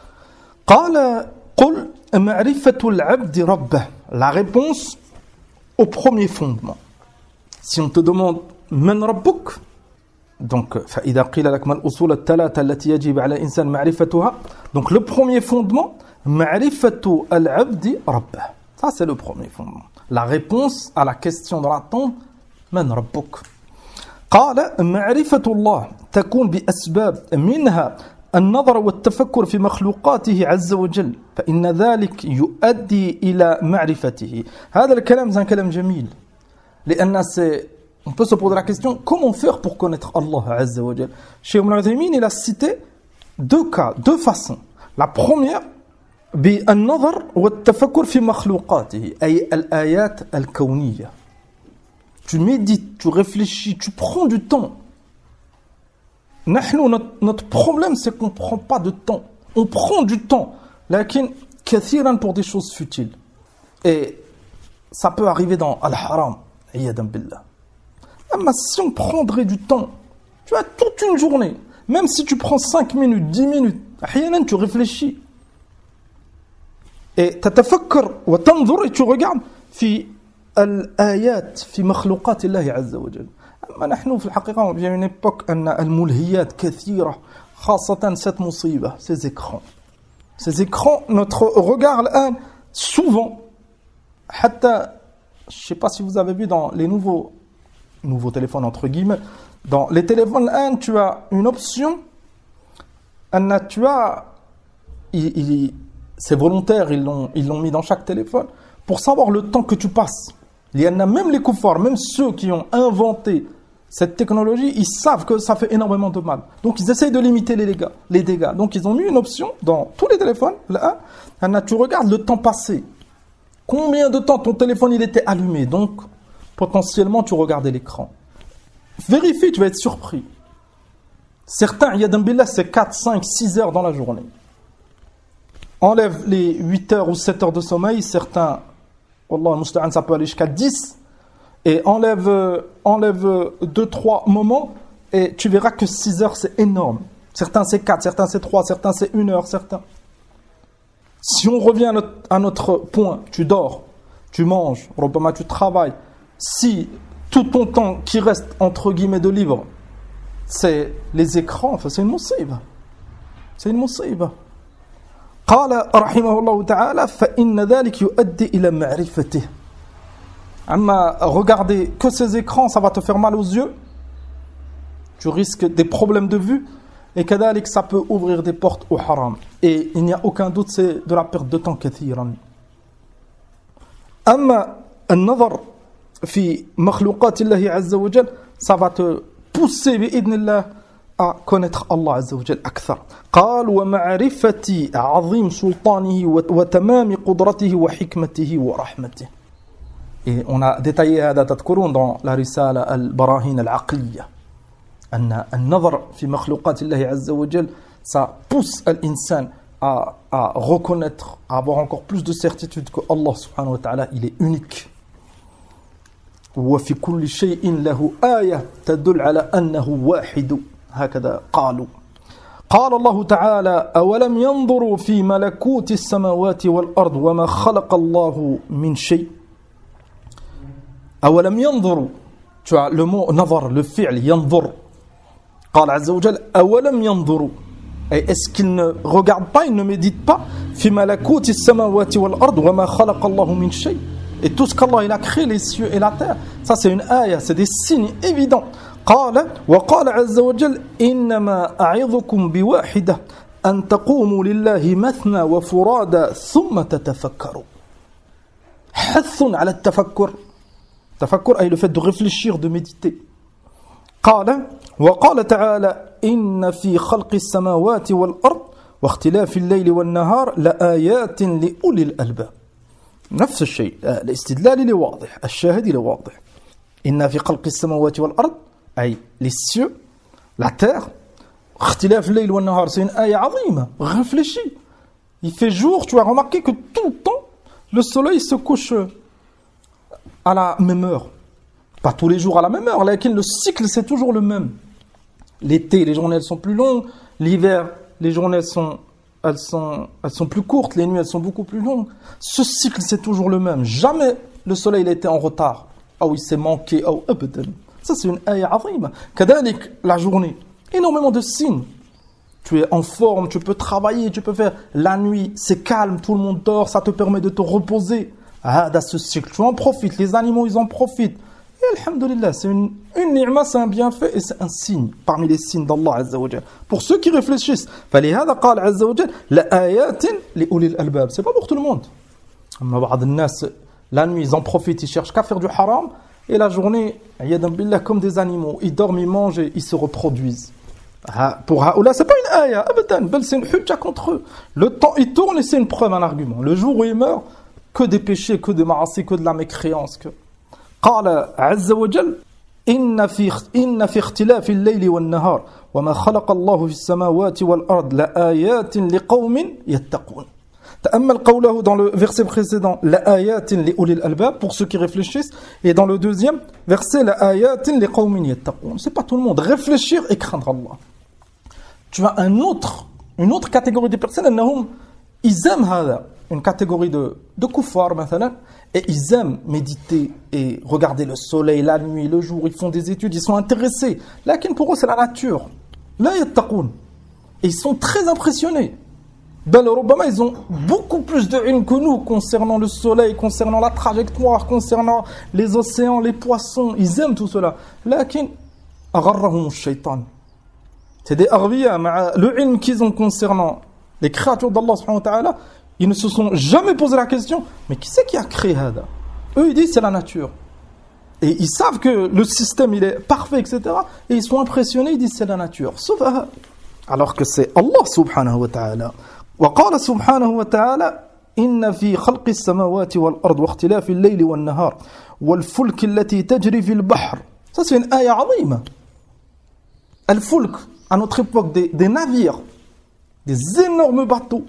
قال قل معرفة العبد ربه. La réponse au premier fondement. Si on te demande من ربك, donc فإذا قيل لك ما الأصول الثلاثة التي يجب على الإنسان معرفتها. Donc le premier fondement, معرفة العبد ربه. Ça c'est le premier fondement. La réponse à la question dans la tombe, من ربك. قال معرفة الله تكون بأسباب منها النظر والتفكر في مخلوقاته عز وجل فإن ذلك يؤدي إلى معرفته. هذا الكلام c'est un كلام جميل لأن c'est on peut se poser la question, comment faire pour connaître Allah Azza wa Jal? Cheikh Ibn Uthaymin, il a cité deux cas, deux façons. La première, بالنظر والتفكر في مخلوقاته أي الآيات الكونية. Tu médites, tu réfléchis, tu prends du temps. نحن, notre, notre problème, c'est qu'on ne prend pas de temps. On prend du temps, لكن كثيرا pour des choses futiles. Et ça peut arriver dans al-haram, عياذا بالله. Mais si on prendrait du temps, tu as toute une journée, même si tu prends cinq minutes, dix minutes, tu réfléchis. Et تتفكر وتنظر et tu regardes في الآيات في مخلوقات الله عز وجل. أما نحن في الحقيقة on vit à une époque أن الملهيات كثيرة خاصة cette مصيبة, ces écrans. Ces écrans, notre regard الآن souvent, حتى, je ne sais pas si vous avez vu dans les nouveaux nouveau téléphone entre guillemets, dans les téléphones un, tu as une option, un, tu as, il, il, c'est volontaire, ils l'ont, ils l'ont mis dans chaque téléphone, pour savoir le temps que tu passes. Il y en a même les kuffars, même ceux qui ont inventé cette technologie, ils savent que ça fait énormément de mal. Donc ils essayent de limiter les dégâts. Les dégâts. Donc ils ont mis une option dans tous les téléphones, là, un, tu regardes le temps passé. Combien de temps ton téléphone il était allumé, donc potentiellement, tu regardais l'écran. Vérifie, tu vas être surpris. Certains, yadan billah, c'est quatre, cinq, six heures dans la journée. Enlève les huit heures ou sept heures de sommeil. Certains, wallah musta'an, ça peut aller jusqu'à dix. Et enlève, enlève deux, trois moments. Et tu verras que six heures, c'est énorme. Certains, c'est quatre, certains, c'est trois, certains, c'est une heure, certains. Si on revient à notre, à notre point, tu dors, tu manges, tu travailles. Si tout ton temps qui reste entre guillemets de libre, c'est les écrans, enfin c'est une musiba. C'est une musiba. قال رحمه الله تعالى فإن ذلك يؤدي إلى معرفته. أما regarder que ces écrans, ça va te faire mal aux yeux. Tu risques des problèmes de vue et كذلك ça peut ouvrir des portes au haram. Et il n'y a aucun doute, c'est de la perte de temps كثيرا. أما النظر في مخلوقات الله عز وجل, ça va te pousser بإذن الله à connaître Allah عز وجل أكثر. قال ومعرفة عظيم سلطانه وتمام قدرته وحكمته ورحمته. Et on a détaillé هذا تذكرون dans la رسالة البراهين العقلية أن النظر في مخلوقات الله عز وجل, ça pousse l'insan à, à reconnaître, à avoir encore plus de certitude que Allah subhanahu wa ta'ala, il est unique. وفي كل شيء له آية تدل على أنه واحد هكذا قالوا. قال الله تعالى أولم ينظروا في ملكوت السماوات والأرض وما خلق الله من شيء. أولم ينظروا, tu as le mot نظر, le fi'l ينظر. قال عز وجل أولم ينظروا, et est-ce qu'ils ne regardent pas, ils ne méditent pas في ملكوت السماوات والأرض وما خلق الله من شيء. Et tout ce qu'Allah il a créé, les cieux et la terre, ça c'est une ayah, c'est des signes évidents. قال وقال عز وجل إنما أعظكم بواحدة أن تقوموا لله مثنى وفرادى ثم تتفكروا. حث على التفكر. تفكر أي le fait de réfléchir, de méditer. قال وقال تعالى إن في خلق السماوات والأرض واختلاف الليل والنهار لآيات لأولي الألباب. نفس الشيء, الاستدلال اللي واضح, الشاهد اللي واضح. إن في خلق السماوات والأرض أي les cieux, la terre, اختلاف الليل والنهار, c'est une ayah عظيمة. Réfléchis. Il fait jour, tu as remarqué que tout le temps, le soleil se couche à la même heure. Pas tous les jours à la même heure, mais le cycle c'est toujours le même. L'été, les journées elles sont plus longues. L'hiver, les journées elles sont, elles sont, elles sont plus courtes. Les nuits elles sont beaucoup plus longues. Ce cycle c'est toujours le même. Jamais le soleil il a été en retard. Ah oui, c'est manqué. Oh, abadan. Ça c'est une ayah azima. Kadalik, la journée, énormément de signes. Tu es en forme, tu peux travailler, tu peux faire la nuit, c'est calme, tout le monde dort, ça te permet de te reposer. Ah, dans ce cycle, tu en profites, les animaux ils en profitent. Et alhamdulillah, c'est une, une ni'ma, c'est un bienfait et c'est un signe parmi les signes d'Allah Azza wa Jal. Pour ceux qui réfléchissent, فلهذا قال عز وجل لآيات لأولي الألباب. C'est pas pour tout le monde. Mais بعض الناس, la nuit ils en profitent, ils cherchent qu'à faire du haram. Et la journée, comme des animaux, ils dorment, ils mangent et ils se reproduisent. Pour Haoula, c'est pas une ayah, c'est une hujja contre eux. Le temps, il tourne et c'est une preuve, un argument. Le jour où ils meurent, que des péchés, que des ma'asi, que de la mécréance. قال عز وجل إن في إن في اختلاف الليل والنهار وما خلق الله في السماوات والأرض لآيات لقوم يتقون. تأمل قوله dans le verset précédent لآيات لأولي الألباب, pour ceux qui réfléchissent, et dans le deuxième verset لآيات لقوم يتقون. C'est pas tout le monde. Réfléchir et craindre Allah. Tu as un autre, une autre catégorie de personnes, أنهم ils aiment هذا, une catégorie de de kuffar مثلا, et ils aiment méditer et regarder le soleil, la nuit, le jour, ils font des études, ils sont intéressés. Lakin pour eux c'est la nature. لا يتقون. Et ils sont très impressionnés. Dans le Rubama, ils ont beaucoup plus de ilm que nous concernant le soleil, concernant la trajectoire, concernant les océans, les poissons. Ils aiment tout cela. Lakin, agharrahum shaitan. C'est des arbiya, le ilm qu'ils ont concernant les créatures d'Allah subhanahu wa ta'ala, ils ne se sont jamais posé la question, mais qui c'est qui a créé hada? Eux, ils disent c'est la nature. Et ils savent que le système, il est parfait, et cetera. Et ils sont impressionnés, ils disent c'est la nature. Sauf alors que c'est Allah subhanahu wa ta'ala. وقال سبحانه وتعالى إن في خلق السماوات والأرض واختلاف الليل والنهار والفلك التي تجري في البحر. Ça c'est une ayah عظيمة. الفلك, à notre époque, des, des navires, des énormes bateaux.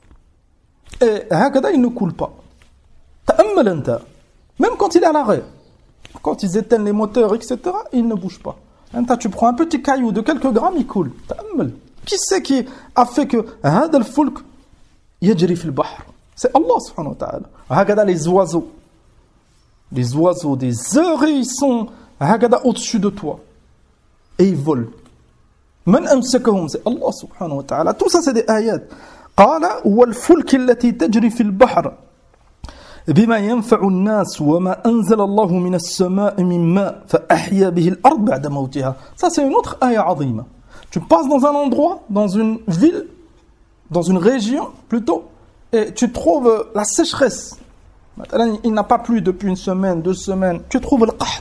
Et هكذا ils ne coulent pas. تأمل أنت. Même quand il est à l'arrêt, quand ils éteignent les moteurs, et cetera, il ne bouge pas. أنت, tu prends un petit caillou de quelques grammes, il coule. تأمل. Qui c'est qui a fait que هذا الفلك يجري في البحر? C'est Allah subhanahu wa ta'ala. هكذا les oiseaux. Les oiseaux, des heures, ils sont هكذا au-dessus de toi. Et ils volent. من أمسكهم? C'est Allah subhanahu wa ta'ala. Tout ça c'est des ayats. قال والفلك التي تجري في البحر بما ينفع الناس وما أنزل الله من السماء من ماء فأحيا به الأرض بعد موتها. Ça c'est une autre ayah عظيمة. Tu passes dans un endroit, dans une ville, dans une région plutôt, et tu trouves la sécheresse. Il n'a pas plu depuis une semaine, deux semaines. Tu trouves le qaht.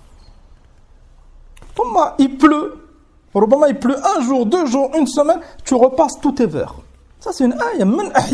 Il pleut. Il pleut un jour, deux jours, une semaine. Tu repasses, tout est vert. Ça c'est une ayah.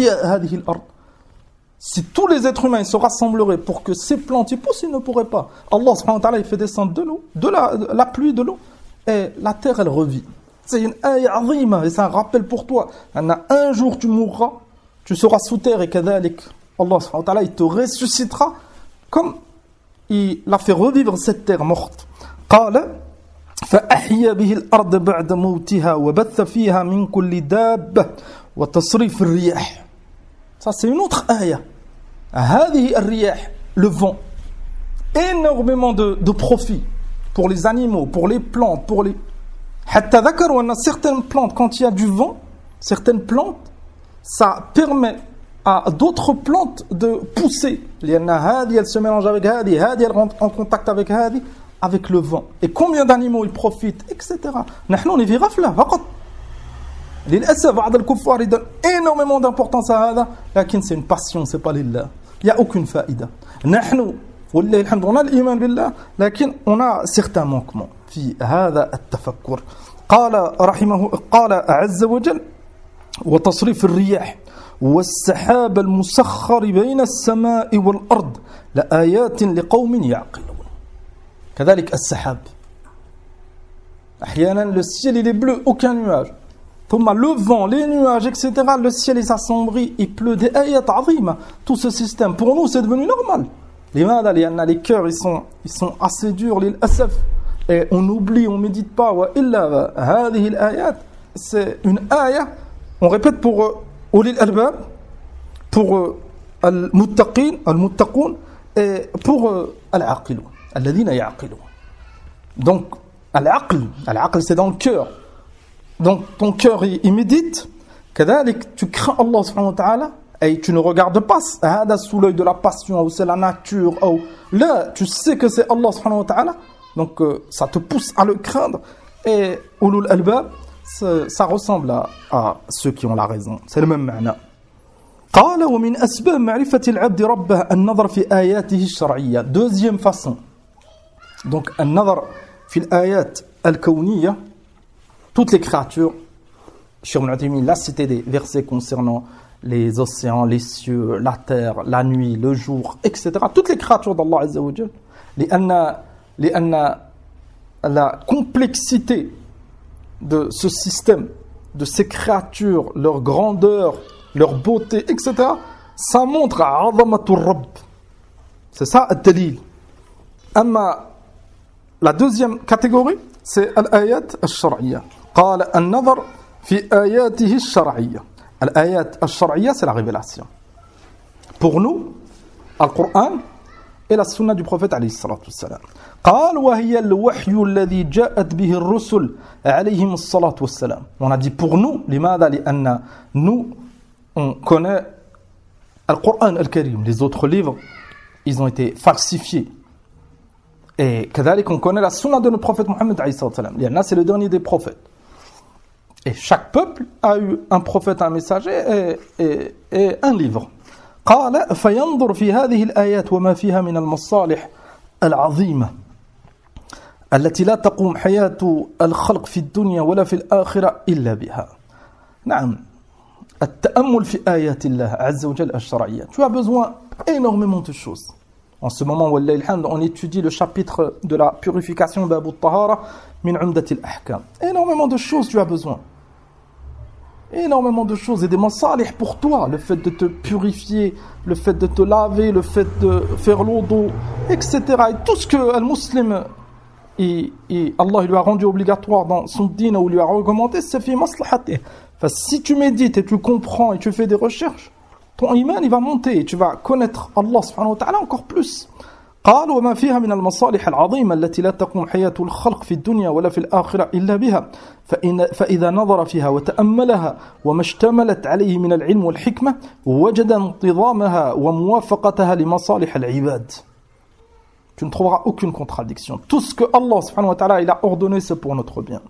Si tous les êtres humains se rassembleraient pour que ces plantes y poussent, ils ne pourraient pas. Allah subhanahu wa ta'ala, il fait descendre de l'eau, de la, la pluie, de l'eau, et la terre elle revit. C'est une ayah azima, et c'est un rappel pour toi. Un jour tu mourras, tu seras sous terre, et kadhalik, Allah subhanahu wa ta'ala, il te ressuscitera comme il a fait revivre cette terre morte. قال فأحيا به الأرض بعد موتها وبث فيها من كل دابة وتصريف الرياح. Ça c'est une autre ayah. هذه الرياح, le vent, énormément de, de profit pour les animaux, pour les plantes, pour les... حتى ذكروا أن certaines plantes, quand il y a du vent, certaines plantes, ça permet à d'autres plantes de pousser. لأن هذه elle se mélange avec هذه, هذه elle rentre en contact avec هذه, avec le vent. Et combien d'animaux ils profitent, et cetera. نحن on est في غفلة فقط. للأسف بعض الكفار يدون énormément d'importance à هذا, لكن c'est une passion, c'est pas لله. Il n'y a aucune faïda. نحن والله الحمد on a الإيمان بالله, لكن on a certains manquements في هذا التفكر. قال رحمه قال عز وجل وتصريف الرياح والسحاب المسخر بين السماء والأرض لآيات لقوم يعقلون. كذلك السحاب. أحيانا le ciel il est bleu, aucun nuage. ثم le vent, les nuages, et cetera. Le ciel il s'assombrit, il pleut des ayats عظيمة. Tout ce système, pour nous c'est devenu normal. لماذا؟ لأن les cœurs ils sont, ils sont assez durs للأسف. Et on oublie, on médite pas. وإلا هذه الآيات c'est une ayah. On répète pour أولي الألباب, pour المتقين, المتقون, et pour العاقلون, الذين يعقلون. Donc, العقل, العقل c'est dans le cœur. Donc, ton cœur il, il médite. كذلك, tu crains Allah subhanahu wa ta'ala, et tu ne regardes pas هذا sous l'œil de la passion, ou c'est la nature, ou là, tu sais que c'est Allah subhanahu wa ta'ala. Donc, euh, ça te pousse à le craindre. Et أولو الألباب, ça ressemble à, à ceux qui ont la raison. C'est le même معنى. قال ومن أسباب معرفة العبد ربه النظر في آياته الشرعية. Deuxième façon. Donc النظر في الآيات الكونية. Toutes les créatures. Cheikh Ibn Uthaymin l'a cité des versets concernant les océans, les cieux, la terre, la nuit, le jour, et cetera. Toutes les créatures d'Allah Azza wa Jal. لأن لأن la complexité de ce système, de ces créatures, leur grandeur, leur beauté, et cetera, ça montre عظمة الرب. C'est ça le dalil. أما la deuxième catégorie, c'est الآيات الشرعية. قال النظر في آياته الشرعية. الآيات الشرعية, c'est la révélation. Pour nous, le Coran et la sunna du prophète عليه الصلاة والسلام. قال وهي الوحي الذي جاءت به الرسل عليهم الصلاة والسلام. On a dit pour nous, لماذا؟ لأن nous on connaît le Coran al-Karim, les autres livres, ils ont été falsifiés. Et كذلك on connaît la sunna de notre prophète Mohammed عليه الصلاة والسلام. لأن c'est le dernier des prophètes. Et chaque peuple a eu un prophète, un messager et, et, et un livre. قال فينظر في هذه الآيات وما فيها من المصالح العظيمة التي لا تقوم حياة الخلق في الدنيا ولا في الآخرة إلا بها. نعم. التأمل في آيات الله عز وجل الشرعية. Tu as besoin énormément de choses. En ce moment, والله الحمد, on étudie le chapitre de la purification باب الطهارة من عمدة الأحكام. Énormément de choses tu as besoin. Énormément de choses et des masalih pour toi, le fait de te purifier, le fait de te laver, le fait de faire l'odo, et cetera. Et tout ce que le musulman, et, et Allah lui a rendu obligatoire dans son dîn ou lui a recommandé, c'est fait maslahatih. Enfin, si tu médites et tu comprends et tu fais des recherches, ton iman il va monter et tu vas connaître Allah subhanahu wa ta'ala encore plus. قال وما فيها من المصالح العظيمة التي لا تقوم حياة الخلق في الدنيا ولا في الآخرة إلا بها فإن فإذا نظر فيها وتأملها وما اشتملت عليه من العلم والحكمة وجد انتظامها وموافقتها لمصالح العباد. Tu ne trouveras aucune contradiction. Tout ce que Allah subhanahu wa ta'ala il a ordonné c'est pour notre bien.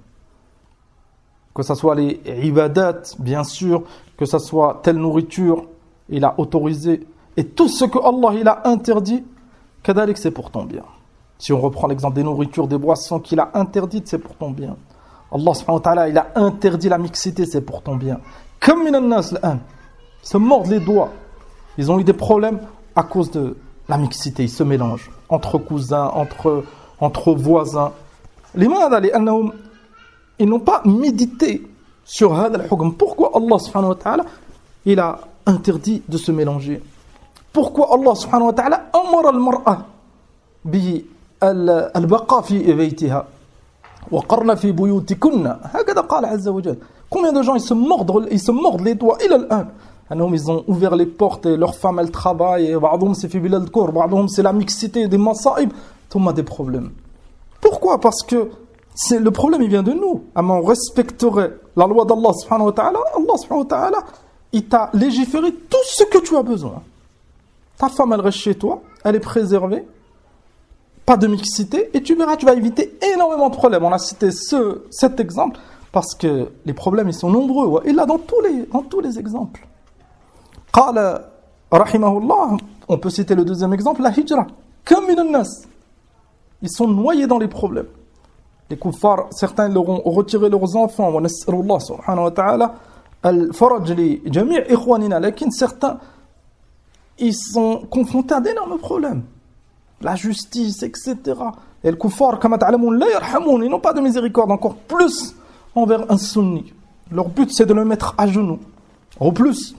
Que ce soit les ibadat, bien sûr, que ce soit telle nourriture, il a autorisé. Et tout ce que Allah il a interdit, كذلك c'est pour ton bien. Si on reprend l'exemple des nourritures, des boissons qu'il a interdites, c'est pour ton bien. Allah subhanahu wa ta'ala, il a interdit la mixité, c'est pour ton bien. Comme min an-nas l'an, ils se mordent les doigts. Ils ont eu des problèmes à cause de la mixité, ils se mélangent entre cousins, entre, entre voisins. لماذا؟ لأنهم ils n'ont pas médité sur هذا الحكم. Pourquoi Allah subhanahu wa ta'ala, il a interdit de se mélanger? Pourquoi Allah subhanahu wa ta'ala amara al-mar'a بالبقاء في بيتها وقرن في بيوتكن هكذا قال عز وجل. Combien de gens ils se mordent ils se mordent les doigts إلى الآن أنهم ils ont ouvert les portes et leurs femmes elles travaillent et بعضهم c'est في بلاد الكور بعضهم c'est la mixité des مصائب ثم des problèmes. Pourquoi? Parce que c'est, le problème il vient de nous. Ama on respecterait la loi d'Allah subhanahu wa ta'ala, Allah subhanahu wa ta'ala il t'a légiféré tout ce que tu as besoin. Ta femme elle reste chez toi, elle est préservée, pas de mixité, et tu verras, tu vas éviter énormément de problèmes. On a cité ce, cet exemple parce que les problèmes ils sont nombreux. Et là dans tous les, dans tous les exemples. Qala rahimahullah, on peut citer le deuxième exemple, la hijra. Comme une nas. Ils sont noyés dans les problèmes. Les kuffars, certains leur ont retiré leurs enfants. Wa nas'alullah subhanahu wa ta'ala al-faraj li jami' ikhwanina. Lakin certains, ils sont confrontés à d'énormes problèmes. La justice, et cetera. Et les kuffars, comme ta'lamoun, la yarhamoun, ils n'ont pas de miséricorde, encore plus envers un sunni. Leur but, c'est de le mettre à genoux. Au plus.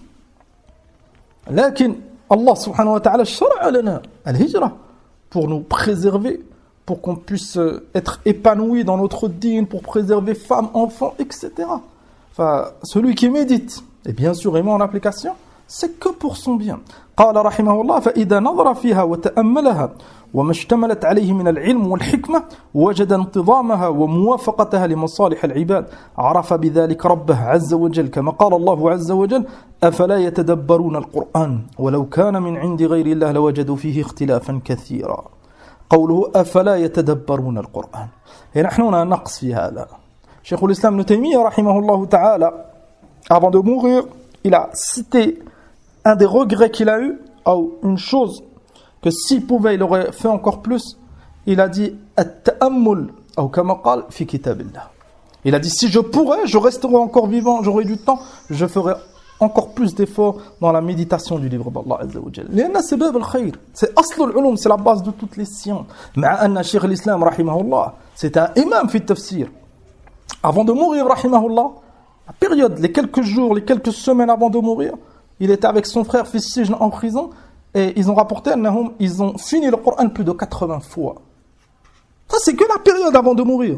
Lakin, Allah subhanahu wa ta'ala shara'a lana al-hijra pour nous préserver, pour qu'on puisse être épanoui dans notre dîne, pour préserver femmes, enfants, et cetera. Enfin, celui qui médite, et bien sûr, et met en application, c'est que pour son bien. قال رحمه الله فإذا نظر فيها وتأملها وما اشتملت عليه من العلم والحكمة وجد انتظامها وموافقتها لمصالح العباد عرف بذلك ربه عز وجل كما قال الله عز وجل أفلا يتدبرون القرآن ولو كان من عند غير الله لوجدوا فيه اختلافا كثيرا قوله أفلا يتدبرون القرآن. Et نحن هنا نقص في هذا. شيخ الإسلام ابن تيمية رحمه الله تعالى avant de mourir il a cité un des regrets qu'il a eu, ou une chose que s'il pouvait, il aurait fait encore plus, il a dit at-ta'ammul, ou kama qal fi kitabillah. Il a dit si je pourrais, je resterai encore vivant, j'aurai du temps, je ferai encore plus d'efforts dans la méditation du livre d'Allah Azza wa Jalla. Lianna c'est bab al-khayr, c'est asl al-ulum, c'est la base de toutes les sciences. Ma'a anna Shaykh al-Islam rahimahullah, c'est un imam fi tafsir. Avant de mourir rahimahullah, la période, les quelques jours, les quelques semaines avant de mourir, il était avec son frère fi sijn en prison et ils ont rapporté ils ont fini le Coran plus de quatre-vingts fois. Ça c'est que la période avant de mourir.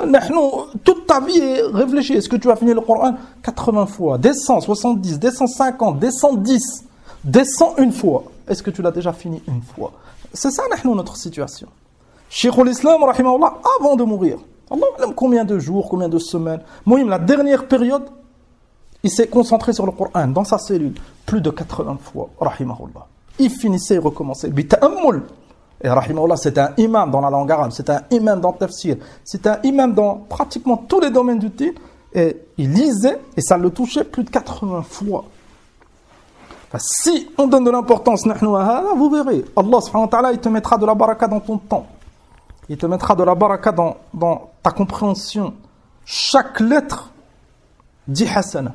Toute ta vie est réfléchie. Est-ce que tu as fini le Coran quatre-vingts fois, des cent soixante-dix, des cent cinquante, des cent dix, des cent une fois? Est-ce que tu l'as déjà fini une fois? C'est ça notre situation. Cheikh al-Islam rahimahullah avant de mourir. Allah, combien de jours, combien de semaines. Mouhim, la dernière période, il s'est concentré sur le Coran dans sa cellule plus de quatre-vingts fois, rahimahullah. Il finissait et recommençait. Bita'ammul. Et rahimahullah, c'est un imam dans la langue arabe, c'est un imam dans le tafsir, c'est un imam dans pratiquement tous les domaines du dîn. Et il lisait et ça le touchait plus de quatre-vingts fois. Enfin, si on donne de l'importance, vous verrez, Allah subhanahu wa ta'ala, il te mettra de la baraka dans ton temps. Il te mettra de la baraka dans, dans ta compréhension. Chaque lettre dit hasana.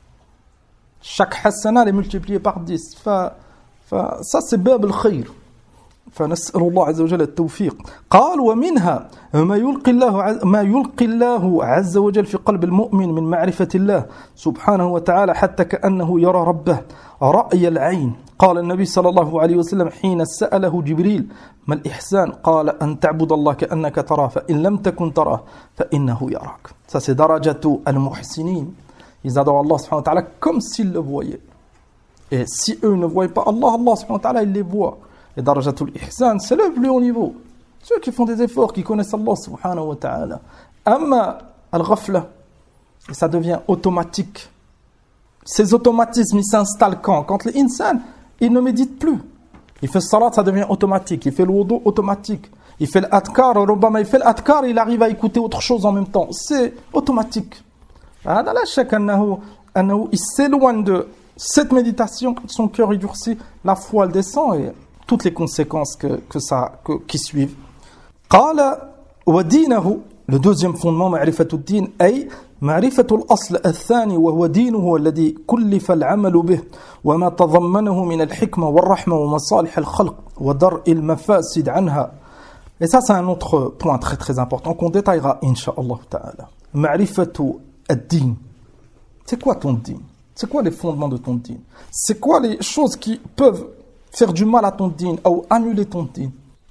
Chaque hasana est multipliée par dix. Fa, fa, ça c'est bab al-khayr. فنسأل الله عز وجل التوفيق. قال ومنها ما يلقي الله ما يلقي الله عز وجل في قلب المؤمن من معرفة الله سبحانه وتعالى حتى كأنه يرى ربه رأي العين. قال النبي صلى الله عليه وسلم حين سأله جبريل ما الإحسان قال أن تعبد الله كأنك تراه فإن لم تكن تراه فإنه يراك. Ça c'est درجة المحسنين. Ils adorent Allah subhanahu wa ta'ala comme s'ils le voyaient. Et si eux ne voyaient pas Allah, Allah subhanahu wa ta'ala il les voit. Et darajatul ihsan, c'est le plus haut niveau. Ceux qui font des efforts, qui connaissent Allah subhanahu wa ta'ala. Amma al-ghafla, ça devient automatique. Ces automatismes, ils s'installent quand? Quand l'insan, il ne médite plus. Il fait salat, ça devient automatique. Il fait le wudu, automatique. Il fait l'adkar, Robama, il fait l'adkar, il arrive à écouter autre chose en même temps. C'est automatique. Là, chaque annahu, annahu, il s'éloigne de cette méditation, son cœur est durci, la foi elle descend et toutes les conséquences que, que ça, que, qui suivent. قال ودينه, le deuxième fondement, معرفة الدين, أي معرفة الأصل الثاني وهو دينه الذي كلف العمل به وما تضمنه من الحكمة والرحمة ومصالح الخلق ودرء المفاسد عنها. Et ça c'est un autre point très très important qu'on détaillera incha'Allah ta'ala. معرفة الدين. C'est quoi ton dîn? C'est quoi les fondements de ton dîn? C'est quoi les choses qui peuvent faire du mal à ton dîn ou annuler ton dîn?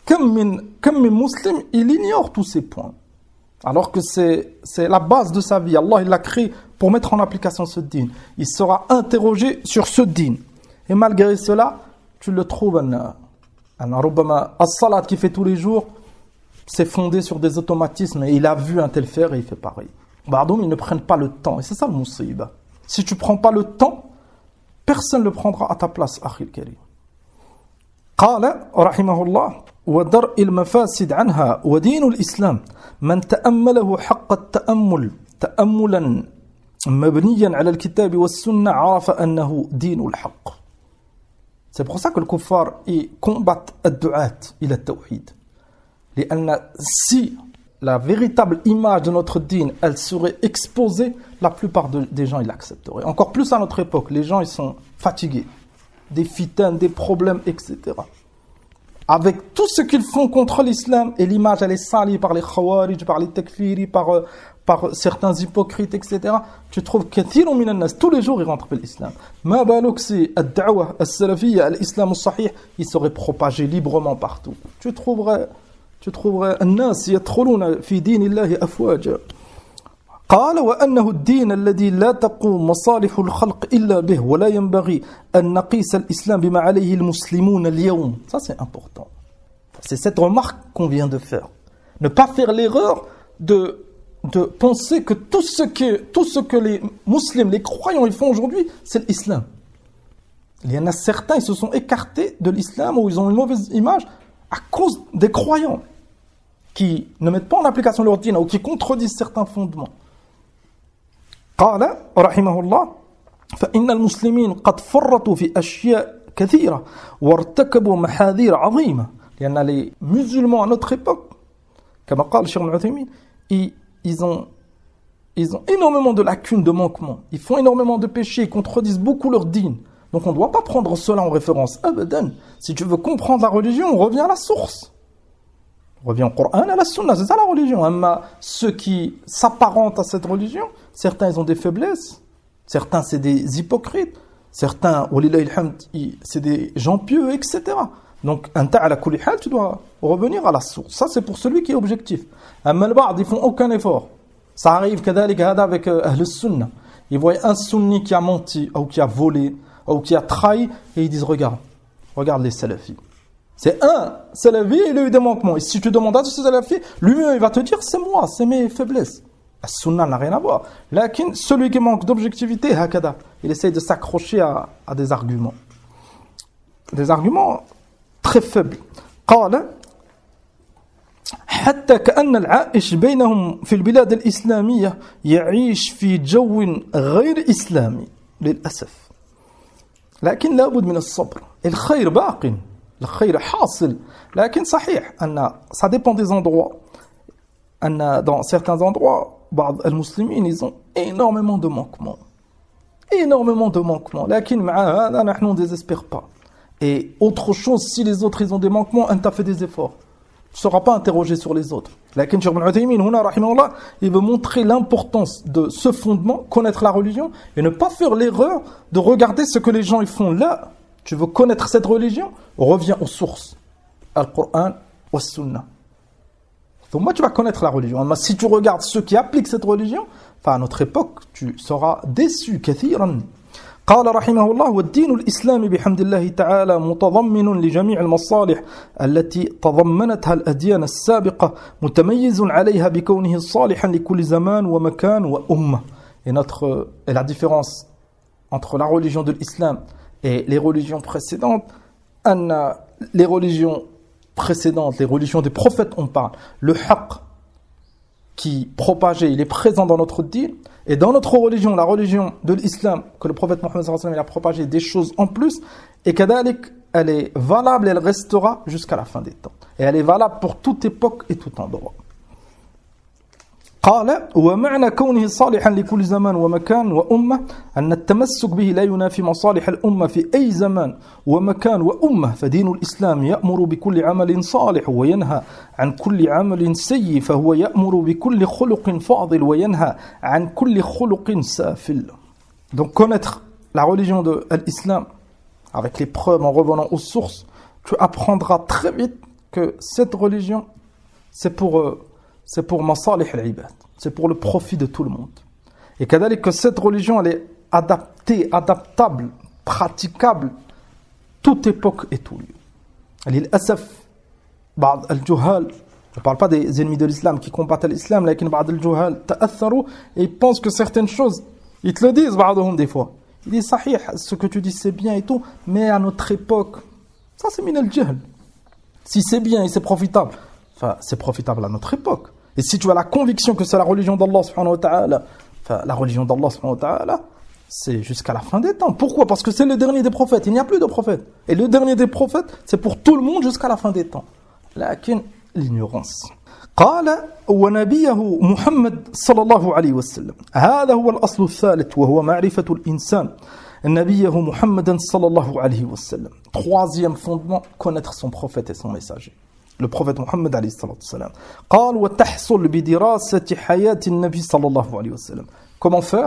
comme min, comme min muslim, il ignore tous ces points. Alors que c'est, c'est la base de sa vie. Allah, il l'a créé pour mettre en application ce din. Il sera interrogé sur ce din. Et malgré cela, tu le trouves un, un Rubama, as-salat qui fait tous les jours, c'est fondé sur des automatismes. Et il a vu un tel faire et il fait pareil. Pardon, ils ne prennent pas le temps. Et c'est ça le musiba. Si tu ne prends pas le temps, personne ne le prendra à ta place, Akhil Karim. قال رحمه الله ودرء المفاسد عنها ودين الإسلام من تأمله حق التأمل تأملا مبنيا على الكتاب والسنة عرف أنه دين الحق. C'est pour ça que le kuffar ils combattent الدعاة إلى التوحيد. لأن si la véritable image de notre dîn, elle serait exposée, la plupart de, des gens ils l'accepteraient. Encore plus à notre époque, les gens ils sont fatigués. Des fitanes, des problèmes, et cetera. Avec tout ce qu'ils font contre l'islam, et l'image elle est salie par les khawarij, par les takfiri, par, par certains hypocrites, et cetera. Tu trouves kathirun minan nas, tous les jours ils rentrent dans l'islam. Ma balok si ad-da'wa, as-salafiyya, al-islam al-sahih, il serait propagé librement partout. Tu trouverais, tu trouverais an-nas yadkhuluna fi dinillahi afwaja. قال وأنه الدين الذي لا تقوم مصالح الخلق إلا به ولا ينبغي أن نقيس الإسلام بما عليه المسلمون اليوم. Ça c'est important. C'est cette remarque qu'on vient de faire. Ne pas faire l'erreur de, de penser que tout ce que, tout ce que les musulmans, les croyants, ils font aujourd'hui, c'est l'islam. Il y en a certains, ils se sont écartés de l'islam ou ils ont une mauvaise image à cause des croyants qui ne mettent pas en application leur dîn ou qui contredisent certains fondements. قال رحمه الله فإن المسلمين قد فرطوا في أشياء كثيرة وارتكبوا محاذير عظيمة لأن les musulmans à notre époque كما قال الشيخ ابن عثيمين ils ont ils ont énormément de lacunes, de manquements, ils font énormément de péchés, ils contredisent beaucoup leur dîn. Donc on ne doit pas prendre cela en référence. Abadan. Si tu veux comprendre la religion, on revient à la source. On revient au Coran, à la Sunna, c'est ça la religion. Mais ceux qui s'apparentent à cette religion, certains ils ont des faiblesses, certains c'est des hypocrites, certains, walillahi alhamd, c'est des gens pieux, et cetera. Donc, ala kulli hal, tu dois revenir à la source. Ça c'est pour celui qui est objectif. Amma al-ba'd, ils font aucun effort. Ça arrive kadalik hada avec Ahl Sunna. Ils voient un sunni qui a menti, ou qui a volé, ou qui a trahi, et ils disent regarde, regarde les salafis. C'est un salafi, il a eu des manquements. Et si tu demandes à ce salafi, lui-même il va te dire c'est moi, c'est mes faiblesses. La sunna n'a rien à voir. Lakin, celui qui manque d'objectivité, hakada, il essaye de s'accrocher à, à des arguments. Des arguments très faibles. قال حتى كأن العائش بينهم في البلاد الإسلامية يعيش في جو غير إسلامي للأسف. لكن لابد من الصبر. الخير باق. الخير حاصل. لكن صحيح أن ça dépend des endroits. أن dans certains endroits بعض المسلمين ils ont énormément de manquements. Énormément de manquements. لكن مع هذا نحن ne désespère pas. Et autre chose, si les autres ils ont des manquements, tu as fait des efforts. Tu ne seras pas interrogé sur les autres. Lakin Cheikh Ibn Uthaymin, il veut montrer l'importance de ce fondement, connaître la religion, et ne pas faire l'erreur de regarder ce que les gens ils font là. Tu veux connaître cette religion, reviens aux sources. Al-Qur'an wa Sunnah. Donc moi tu vas connaître la religion. Mais si tu regardes ceux qui appliquent cette religion, enfin à notre époque, tu seras déçu. كثيرا. قال رحمه الله والدين الإسلامي بحمد الله تعالى متضمن لجميع المصالح التي تضمنتها الأديان السابقة متميز عليها بكونه صالحا لكل زمان ومكان وأمة. Et, notre, et la différence entre la religion de l'islam et les religions précédentes, أن les religions précédentes, les religions des prophètes on parle, le haqq qui propageait, il est présent dans notre dîn. Et dans notre religion, la religion de l'islam, que le prophète Mohammed sallallahu alayhi wa sallam a propagé des choses en plus, et kadalik, elle est valable, elle restera jusqu'à la fin des temps. Et elle est valable pour toute époque et tout endroit. قال ومعنى كونه صالحا لكل زمان ومكان وأمة أن التمسك به لا ينافي مصالح الأمة في أي زمان ومكان وأمة فدين الإسلام يأمر بكل عمل صالح وينهى عن كل عمل سيء فهو يأمر بكل خلق فاضل وينهى عن كل خلق سافل. Donc connaître la religion de l'islam avec les preuves en revenant aux sources, tu apprendras très vite que cette religion, c'est pour, euh, c'est pour masalih al-ibad, c'est pour le profit de tout le monde. Et kadalik que cette religion, elle est adaptée, adaptable, praticable, toute époque et tout lieu. L'asaf, بعض الجهال, je ne parle pas des ennemis de l'islam qui combattent l'islam, mais بعض الجهال تأثروا et ils pensent que certaines choses, ils te le disent بعضهم des fois. Ils disent sahih, ce que tu dis c'est bien et tout, mais à notre époque, ça c'est min al-jahl. Si c'est bien et c'est profitable, enfin, c'est profitable à notre époque. Et si tu as la conviction que c'est la religion d'Allah subhanahu wa ta'ala, enfin, la religion d'Allah subhanahu wa ta'ala, c'est jusqu'à la fin des temps. Pourquoi? Parce que c'est le dernier des prophètes. Il n'y a plus de prophètes. Et le dernier des prophètes, c'est pour tout le monde jusqu'à la fin des temps. Lakin, l'ignorance. قال ونبيه محمد صلى الله عليه وسلم هذا هو الأصل الثالث وهو معرفة الإنسان نبيه محمد صلى الله عليه وسلم. Troisième fondement, connaître son prophète et son messager. Le prophète Muhammad عليه الصلاة والسلام. قال وتحصل بدراسة حياة النبي صلى الله عليه وسلم. Comment faire?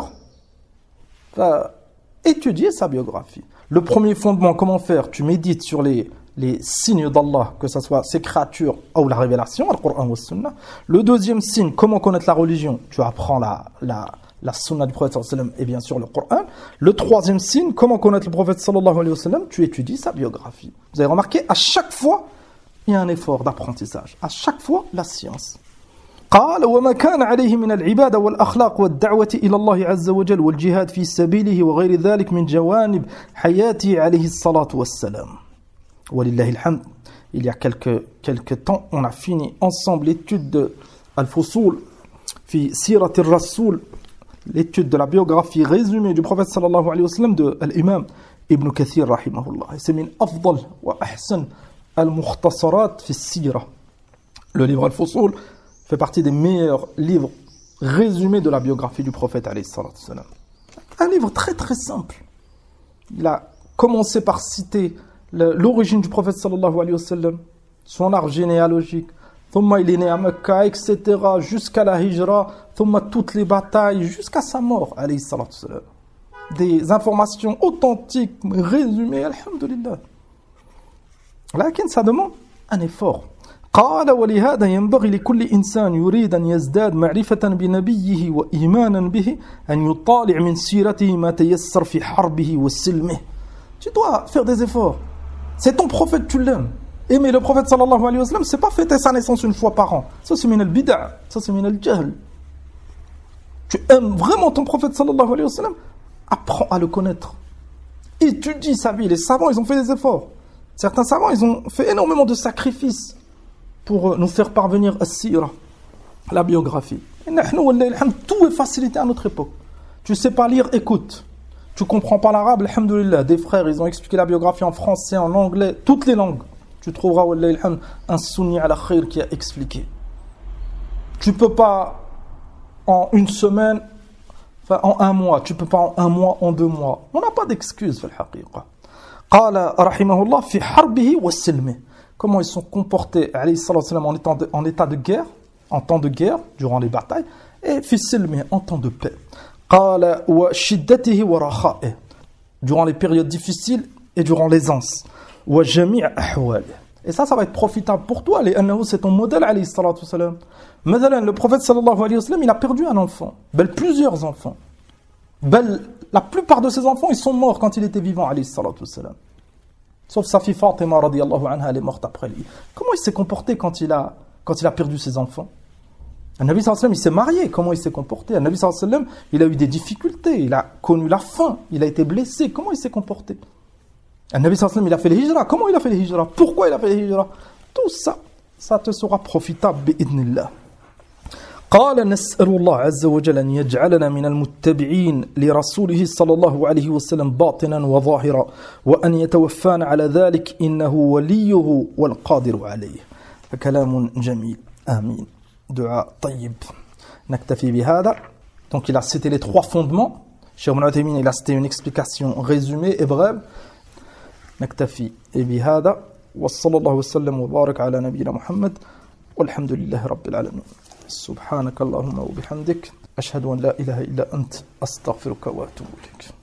Enfin, étudier sa biographie. Le premier fondement, comment faire? Tu médites sur les les signes d'Allah, que ce soit ses créatures ou la révélation, le Coran ou le Sunna. Le deuxième signe, comment connaître la religion? Tu apprends la, la, la Sunna du prophète sallallahu alayhi wa sallam et bien sûr le Coran. Le troisième signe, comment connaître le prophète sallallahu alayhi wa sallam? Tu étudies sa biographie. Vous avez remarqué, à chaque fois, il y a un effort d'apprentissage. À chaque fois, la science. قال وما كان عليه من العبادة والأخلاق والدعوة إلى الله عز وجل والجهاد في سبيله وغير ذلك من جوانب حياته عليه الصلاة والسلام. Walillahi alhamd. Il y a quelques, quelques temps, on a fini ensemble l'étude de Al-Fusul fi Sirat al-Rasoul, l'étude de la biographie résumée du prophète sallallahu alayhi wa sallam de l'imam Ibn Kathir rahimahullah. Et c'est min afdal wa ahsan al-mukhtasarat fi Sira. Le livre Al-Fusul fait partie des meilleurs livres résumés de la biographie du prophète alayhi salatu wa sallam. Un livre très très simple. Il a commencé par citer l'origine du prophète sallallahu alayhi wa sallam, son arbre généalogique, thumma il est né à Mecca, et cetera, jusqu'à la hijra, thumma toutes les batailles, jusqu'à sa mort, alayhi salatu wa sallam. Des informations authentiques, résumées, alhamdulillah. Lakin ça demande un effort. قال ولهذا ينبغي لكل إنسان يريد أن يزداد معرفة بنبيه وإيمانا به أن يطالع من سيرته ما تيسر في حربه وسلمه. Tu dois faire des efforts. C'est ton prophète, tu l'aimes. Aimer le prophète sallallahu alayhi wa sallam, c'est pas fêter sa naissance une fois par an. Ça c'est min al-bid'a, ça c'est min al-jahl. Tu aimes vraiment ton prophète sallallahu alayhi wa sallam, apprends à le connaître. Étudie sa vie. Les savants, ils ont fait des efforts. Certains savants, ils ont fait énormément de sacrifices pour nous faire parvenir as-sira, la biographie. Et tout est facilité à notre époque. Tu sais pas lire, écoute. Tu comprends pas l'arabe, alhamdoulilah, des frères, ils ont expliqué la biographie en français, en anglais, toutes les langues. Tu trouveras, wallahi alhamd, un sunni ala khayr qui a expliqué. Tu peux pas en une semaine, enfin en un mois, tu peux pas en un mois, en deux mois. On n'a pas d'excuse, fil haqiqa. Qala rahimahullah fi harbihi wa silmi. Comment ils sont comportés, alayhi sallam, en état de, en état de guerre, en temps de guerre, durant les batailles, et fi silmi, en temps de paix. قال وشدته ورخائه, durant les périodes difficiles et durant l'aisance, وجميع أحواله. Et ça, ça va être profitable pour toi, لأنه c'est ton modèle, alayhi salatu wa salam. مثلا, le prophète sallallahu alayhi wa sallam, il a perdu un enfant, bel plusieurs enfants. Bel, la plupart de ses enfants, ils sont morts quand il était vivant, alayhi salatu wa salam. Sauf sa fille Fatima, radiyallahu anha, elle est morte après lui. Comment il s'est comporté quand il a, quand il a perdu ses enfants? Le Nabi sallallahu alayhi wa sallam, il s'est marié, comment il s'est comporté? Le Nabi sallallahu alayhi wa sallam, il a eu des difficultés, il a connu la faim, il a été blessé, comment il s'est comporté? Le Nabi sallallahu alayhi wa sallam, il a fait les hijra, comment il a fait les hijra? Pourquoi il a fait les hijra? Tout ça, ça te sera profitable, bi'idnillah. قال نسأل الله عز وجل أن يجعلنا من المتبعين لرسوله صلى الله عليه وسلم باطنا وظاهرا وأن يتوفانا على ذلك إنه وليه والقادر عليه. فكلام جميل. آمين. Dua tayyib. Naktafi bihada. Donc il a cité les trois fondements. Cheikh Ibn Uthaymin, il a cité une explication résumée et brève. Naktafi bihada. Wa sallallahu wa sallam wa barak ala nabiyyina Muhammad. Walhamdulillahi rabbil alamin. Subhanaka Allahumma wa bihamdik. Ashhadu an la ilaha illa ant. Astaghfiruka wa atubu ilayk.